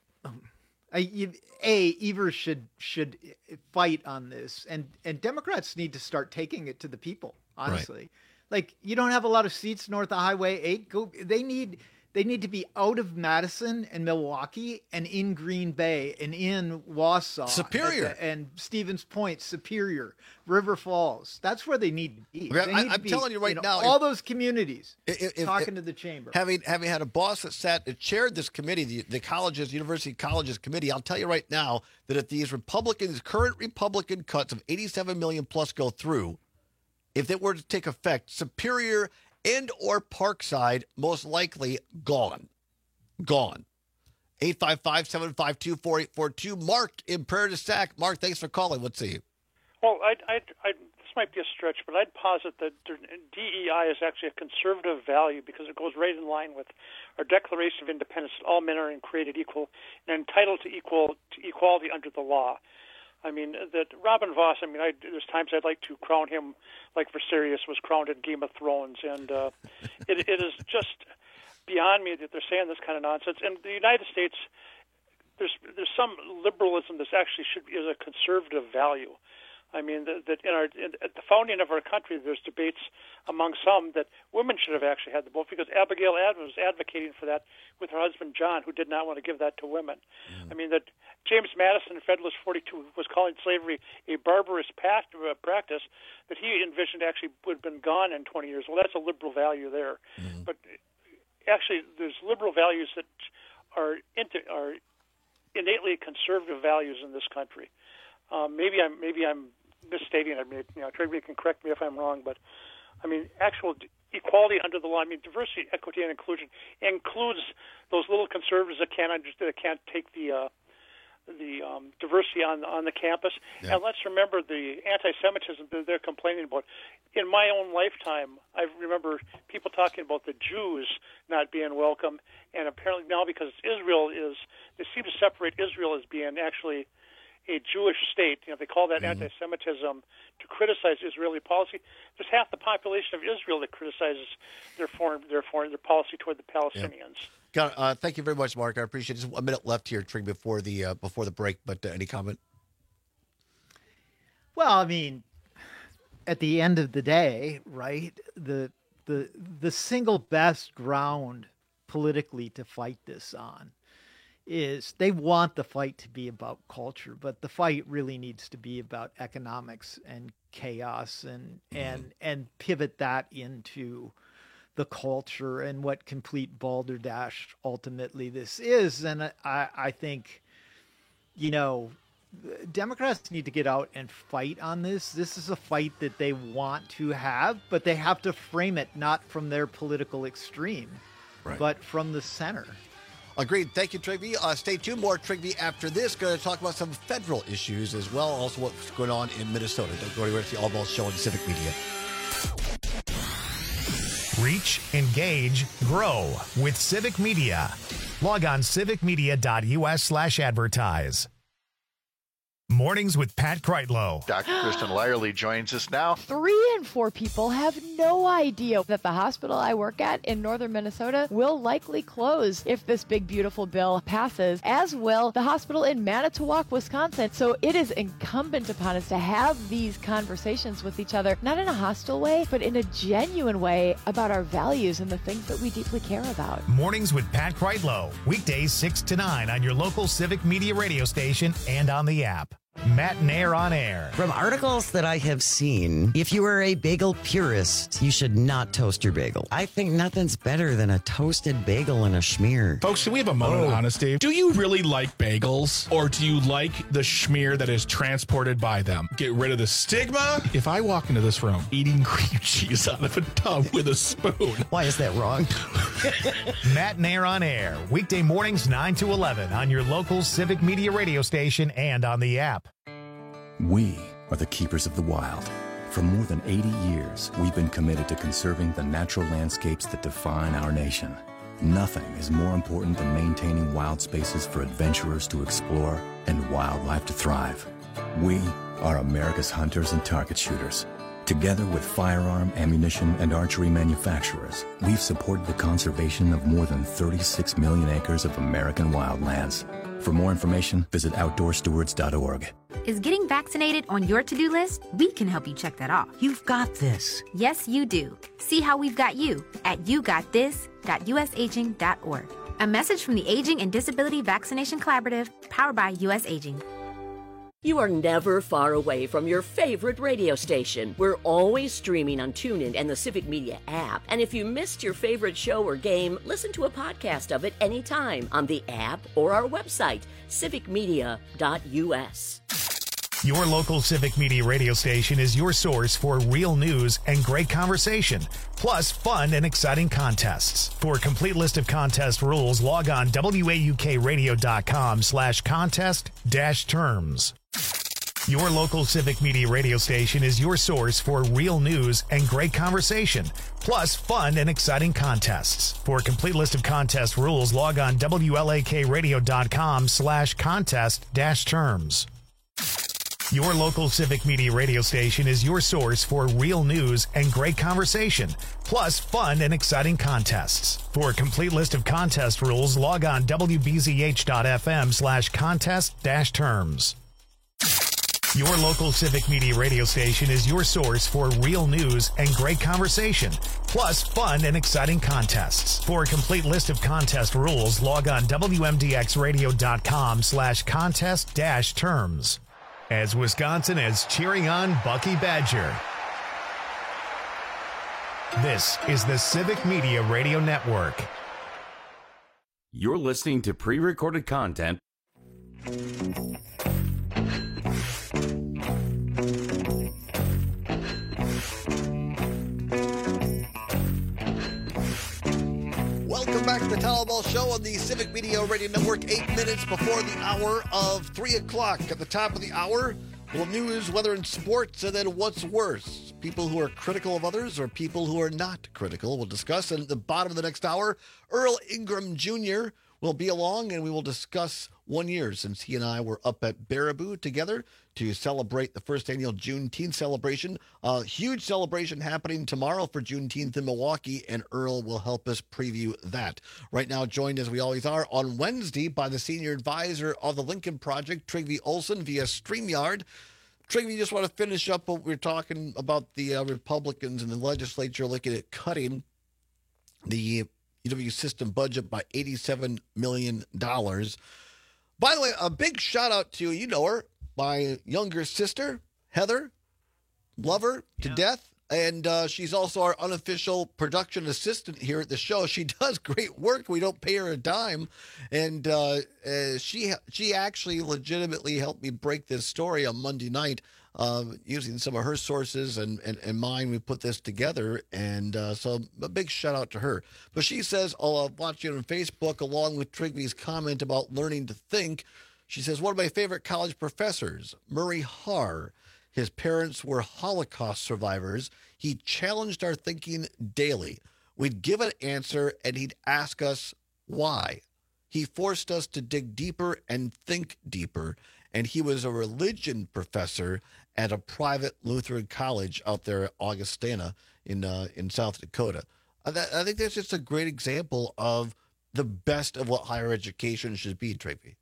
I, you, A, Evers should should fight on this, and, and Democrats need to start taking it to the people, honestly. Right. Like, you don't have a lot of seats north of Highway eight. Go. They need they need to be out of Madison and Milwaukee and in Green Bay and in Wausau. Superior. The, and Stevens Point, Superior, River Falls. That's where they need to be. Okay, They I, need I'm to be, telling you right you know, now. all if, those communities if, if, talking if, to the chamber. Having having had a boss that sat that chaired this committee, the, the colleges, University Colleges Committee, I'll tell you right now that if these Republicans, current Republican cuts of eighty-seven million plus go through, if it were to take effect, Superior and or Parkside, most likely gone. Gone. eight five five, seven five two, four eight four two. Mark in Prairie du Sac. Mark, thanks for calling. Let's see. Well, I'd, I'd, I'd, this might be a stretch, but I'd posit that D E I is actually a conservative value because it goes right in line with our Declaration of Independence that all men are created equal and entitled to equal to equality under the law. I mean, that Robin Voss, I mean, I, there's times I'd like to crown him like Viserys was crowned in Game of Thrones, and uh, it, it is just beyond me that they're saying this kind of nonsense. In the United States, there's there's some liberalism that actually should be is a conservative value. I mean, that, that in our in, at the founding of our country, there's debates among some that women should have actually had the vote because Abigail Adams was advocating for that with her husband John, who did not want to give that to women. Mm. I mean, that James Madison in Federalist forty-two was calling slavery a barbarous past, uh, practice that he envisioned actually would have been gone in twenty years. Well, that's a liberal value there. Mm. But actually, there's liberal values that are into, are innately conservative values in this country. Um, maybe I'm maybe I'm misstating it. I mean, you know, Trey can correct me if I'm wrong, but I mean, actual equality under the law. I mean, diversity, equity, and inclusion includes those little conservatives that can't understand, that can't take the uh, the um, diversity on on the campus. Yeah. And let's remember the anti-Semitism that they're complaining about. In my own lifetime, I remember people talking about the Jews not being welcome, and apparently now because Israel is, they seem to separate Israel as being actually a Jewish state. You know, they call that mm-hmm. anti-Semitism to criticize Israeli policy. There's half the population of Israel that criticizes their foreign, their foreign, their policy toward the Palestinians. Yeah. Got, uh, thank you very much, Mark. I appreciate it. Just a minute left here, Trig, before the uh, before the break. But uh, any comment? Well, I mean, at the end of the day, right? The the the single best ground politically to fight this on is they want the fight to be about culture, but the fight really needs to be about economics and chaos and mm-hmm. and and pivot that into the culture and what complete balderdash ultimately this is. And I, I think, you know, Democrats need to get out and fight on this. This is a fight that they want to have, but they have to frame it not from their political extreme, Right. but from the center. Agreed. Thank you, Trigby. Uh, stay tuned. More Trigby after this. Going to talk about some federal issues as well. Also, what's going on in Minnesota. Don't go anywhere. It's the All Balls Show on Civic Media. Reach, engage, grow with Civic Media. Log on civicmedia.us slash advertise. Mornings with Pat Kreitlow. Doctor Kristen Lyerly joins us now. Three in four people have no idea that the hospital I work at in northern Minnesota will likely close if this big, beautiful bill passes, as will the hospital in Manitowoc, Wisconsin. So it is incumbent upon us to have these conversations with each other, not in a hostile way, but in a genuine way about our values and the things that we deeply care about. Mornings with Pat Kreitlow. Weekdays six to nine on your local Civic Media radio station and on the app. Matt Nair on air. From articles that I have seen, if you are a bagel purist, you should not toast your bagel. I think nothing's better than a toasted bagel and a schmear. Folks, can we have a moment Oh. of honesty? Do you really like bagels, or do you like the schmear that is transported by them? Get rid of the stigma. If I walk into this room eating cream cheese out of a tub with a spoon. Why is that wrong? Matt Nair on air. Weekday mornings nine to eleven on your local Civic Media radio station and on the app. We are the keepers of the wild. For more than eighty years, we've been committed to conserving the natural landscapes that define our nation. Nothing is more important than maintaining wild spaces for adventurers to explore and wildlife to thrive. We are America's hunters and target shooters. Together with firearm, ammunition, and archery manufacturers, we've supported the conservation of more than thirty-six million acres of American wildlands. For more information, visit outdoor stewards dot org. Is getting vaccinated on your to-do list? We can help you check that off. You've got this. Yes, you do. See how we've got you at you got this dot u s aging dot org. A message from the Aging and Disability Vaccination Collaborative, powered by U S Aging. You are never far away from your favorite radio station. We're always streaming on TuneIn and the Civic Media app. And if you missed your favorite show or game, listen to a podcast of it anytime on the app or our website, civic media dot u s. Your local Civic Media radio station is your source for real news and great conversation, plus fun and exciting contests. For a complete list of contest rules, log on waukradio.com slash contest dash terms. Your local Civic Media radio station is your source for real news and great conversation, plus fun and exciting contests. For a complete list of contest rules, log on wlakradio.com slash contest dash terms. Your local Civic Media radio station is your source for real news and great conversation, plus fun and exciting contests. For a complete list of contest rules, log on wbzh.fm slash contest dash terms. Your local Civic Media radio station is your source for real news and great conversation, plus fun and exciting contests. For a complete list of contest rules, log on wmdxradio.com slash contest dash terms. As Wisconsin is cheering on Bucky Badger. This is the Civic Media Radio Network. You're listening to pre-recorded content. Welcome back to the Towel Ball Show on the Civic Media Radio Network, eight minutes before the hour of three o'clock. At the top of the hour, well, news, weather, and sports, and then what's worse, people who are critical of others or people who are not critical. We'll discuss. And at the bottom of the next hour, Earl Ingram Junior will be along, and we will discuss one year since he and I were up at Baraboo together to celebrate the first annual Juneteenth celebration. A huge celebration happening tomorrow for Juneteenth in Milwaukee, and Earl will help us preview that. Right now, joined as we always are on Wednesday by the senior advisor of the Lincoln Project, Trygve Olsen, via StreamYard. Trygve, you just want to finish up what we we're talking about the uh, Republicans in the legislature looking at cutting the U W system budget by eighty-seven million dollars. By the way, a big shout out to, you know her, my younger sister, Heather. Love her to yeah. death. And uh, she's also our unofficial production assistant here at the show. She does great work. We don't pay her a dime. And uh, uh, she she actually legitimately helped me break this story on Monday night uh, using some of her sources and, and, and mine. We put this together. And uh, so a big shout out to her. But she says, oh, I'll watch you on Facebook along with Trigvy's comment about learning to think. She says, one of my favorite college professors, Murray Harr. His parents were Holocaust survivors. He challenged our thinking daily. We'd give an answer, and he'd ask us why. He forced us to dig deeper and think deeper. And he was a religion professor at a private Lutheran college out there at Augustana in uh, in South Dakota. I, th- I think that's just a great example of the best of what higher education should be, Tracy.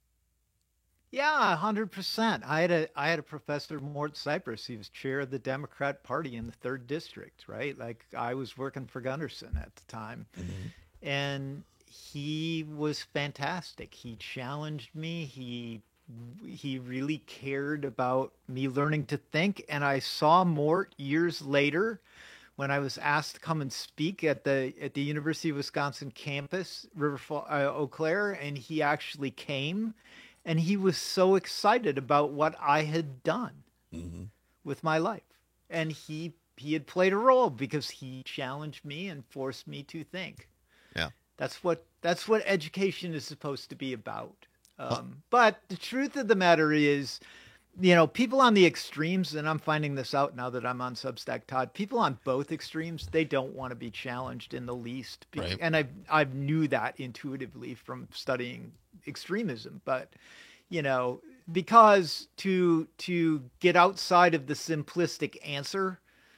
Yeah, one hundred percent. I had a I had a professor, Mort Cypress. He was chair of the Democrat Party in the third district, right? Like I was working for Gunderson at the time. Mm-hmm. And he was fantastic. He challenged me. He he really cared about me learning to think. And I saw Mort years later when I was asked to come and speak at the at the University of Wisconsin campus, River Fall, uh, Eau Claire, and he actually came. And he was so excited about what I had done mm-hmm. with my life. And he he had played a role because he challenged me and forced me to think. Yeah. That's what that's what education is supposed to be about. Um, huh. But the truth of the matter is, you know, people on the extremes, and I'm finding this out now that I'm on Substack, Todd, people on both extremes, they don't want to be challenged in the least. Right. And I I knew that intuitively from studying extremism, but you know, because to to get outside of the simplistic answer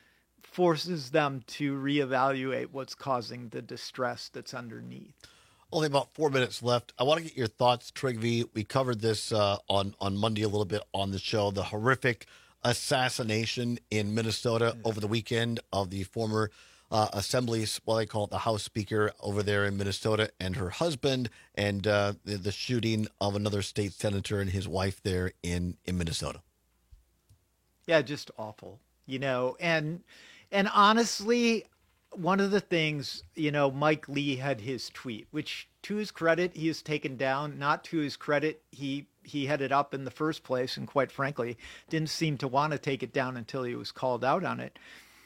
forces them to reevaluate what's causing the distress that's underneath. Only about four minutes left. I want to get your thoughts, Trigvy. We covered this uh, on on Monday a little bit on the show. The horrific assassination in Minnesota mm-hmm. over the weekend of the former Uh, Assembly's, well, they call it the House Speaker over there in Minnesota, and her husband, and uh, the, the shooting of another state senator and his wife there in, in Minnesota. Yeah, just awful, you know. And and honestly, one of the things, you know, Mike Lee had his tweet, which to his credit, he has taken down. Not to his credit, he he had it up in the first place, and quite frankly, didn't seem to want to take it down until he was called out on it.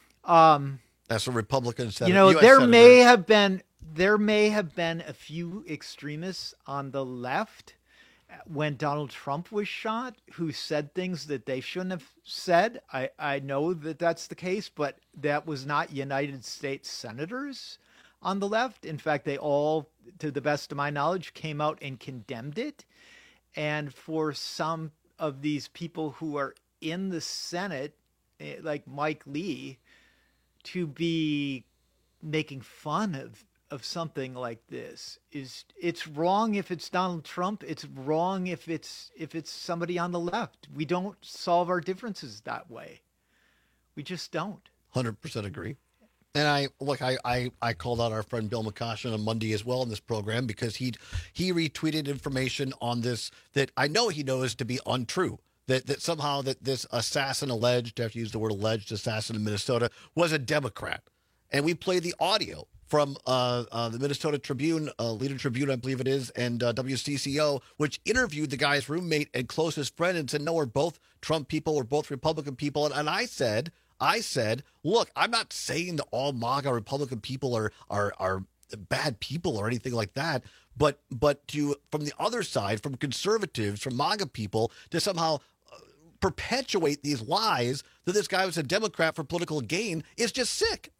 Um. That's a Republican senator. You know, U S there Senator. may have been there may have been a few extremists on the left when Donald Trump was shot who said things that they shouldn't have said. I, I know that that's the case, but that was not United States senators on the left. In fact, they all, to the best of my knowledge, came out and condemned it. And for some of these people who are in the Senate, like Mike Lee, to be making fun of, of something like this is it's wrong if it's Donald Trump. It's wrong if it's if it's somebody on the left. We don't solve our differences that way. We just don't. one hundred percent agree. And I look, I, I, I called out our friend Bill McCoshen on Monday as well in this program because he he retweeted information on this that I know he knows to be untrue. That, that somehow that this assassin alleged, I have to use the word alleged assassin in Minnesota, was a Democrat. And we played the audio from uh, uh, the Minnesota Tribune, uh, Leader Tribune, I believe it is, and uh, W C C O, which interviewed the guy's roommate and closest friend and said, no, we're both Trump people, we're both Republican people. And, and I said, I said, look, I'm not saying that all MAGA Republican people are are are bad people or anything like that. But but to from the other side, from conservatives, from MAGA people, to somehow perpetuate these lies that this guy was a Democrat for political gain is just sick.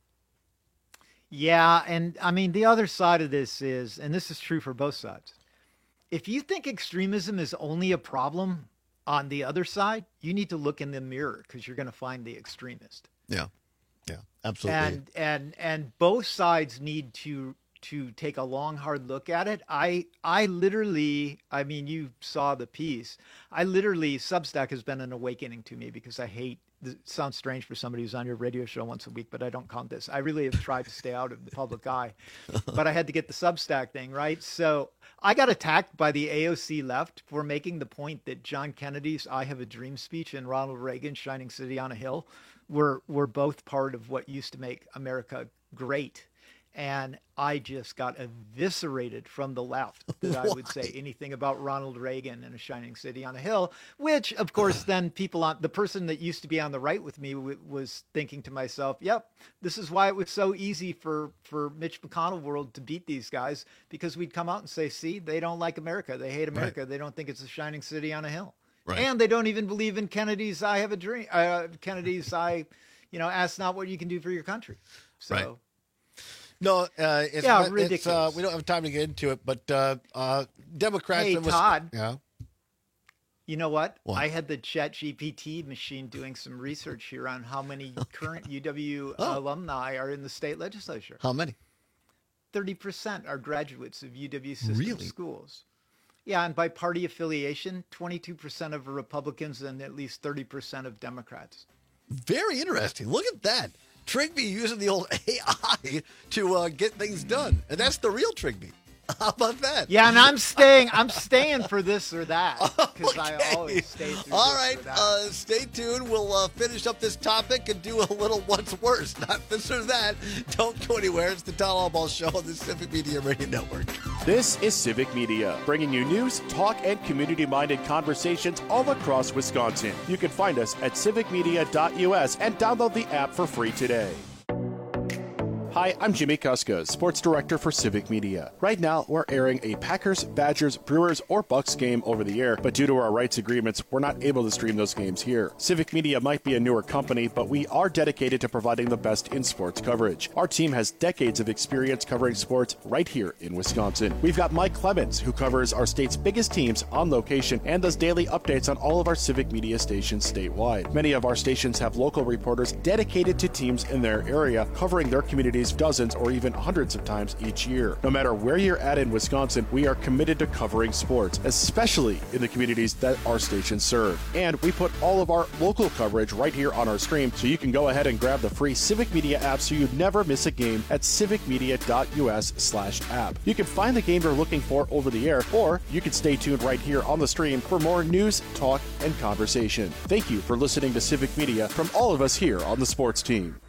Yeah, and I mean, the other side of this is, and this is true for both sides, if you think extremism is only a problem on the other side, you need to look in the mirror because you're going to find the extremist. Yeah, yeah, absolutely. And and and both sides need to to take a long, hard look at it. I I literally, I mean, you saw the piece. I literally, Substack has been an awakening to me because I hate, it sounds strange for somebody who's on your radio show once a week, but I don't count this. I really have tried to stay out of the public eye, but I had to get the Substack thing, right? So I got attacked by the A O C left for making the point that John Kennedy's I Have a Dream speech and Ronald Reagan's Shining City on a Hill we're we're both part of what used to make America great. And I just got eviscerated from the left that I would say anything about Ronald Reagan and a shining city on a hill, which, of course, then people on the person that used to be on the right with me w- was thinking to myself, yep, this is why it was so easy for, for Mitch McConnell world to beat these guys, because we'd come out and say, see, they don't like America. They hate America. Right. They don't think it's a shining city on a hill. Right. And they don't even believe in Kennedy's I have a dream. Uh, Kennedy's I, you know, ask not what you can do for your country. So. Right. No, uh, it's, yeah, it's, ridiculous. Uh, we don't have time to get into it, but uh, uh, Democrats. Hey, was, Todd. Yeah. You know what? what? I had the Chat G P T machine doing some research here on how many current U W oh. alumni are in the state legislature. How many? thirty percent are graduates of U W system really? schools. Yeah, and by party affiliation, twenty-two percent of Republicans and at least thirty percent of Democrats. Very interesting. Look at that. Trigby using the old A I to uh, get things done. And that's the real Trigby. How about that? Yeah, and I'm staying I'm staying for this or that, because okay. I always stay through All this right, or that. Uh, stay tuned. We'll uh, finish up this topic and do a little what's worse. Not this or that. Don't go anywhere. It's the Tom Albaugh Show on the Civic Media Radio Network. This is Civic Media, bringing you news, talk, and community-minded conversations all across Wisconsin. You can find us at civic media dot u s and download the app for free today. Hi, I'm Jimmy Kuska, Sports Director for Civic Media. Right now, we're airing a Packers, Badgers, Brewers, or Bucks game over the air, but due to our rights agreements, we're not able to stream those games here. Civic Media might be a newer company, but we are dedicated to providing the best in sports coverage. Our team has decades of experience covering sports right here in Wisconsin. We've got Mike Clemens, who covers our state's biggest teams on location and does daily updates on all of our Civic Media stations statewide. Many of our stations have local reporters dedicated to teams in their area, covering their communities dozens or even hundreds of times each year. No matter where you're at in Wisconsin, we are committed to covering sports, especially in the communities that our stations serve. And we put all of our local coverage right here on our stream, so you can go ahead and grab the free Civic Media app so you never miss a game at civic media dot u s slash app. You can find the game you're looking for over the air, or you can stay tuned right here on the stream for more news, talk, and conversation. Thank you for listening to Civic Media from all of us here on the sports team.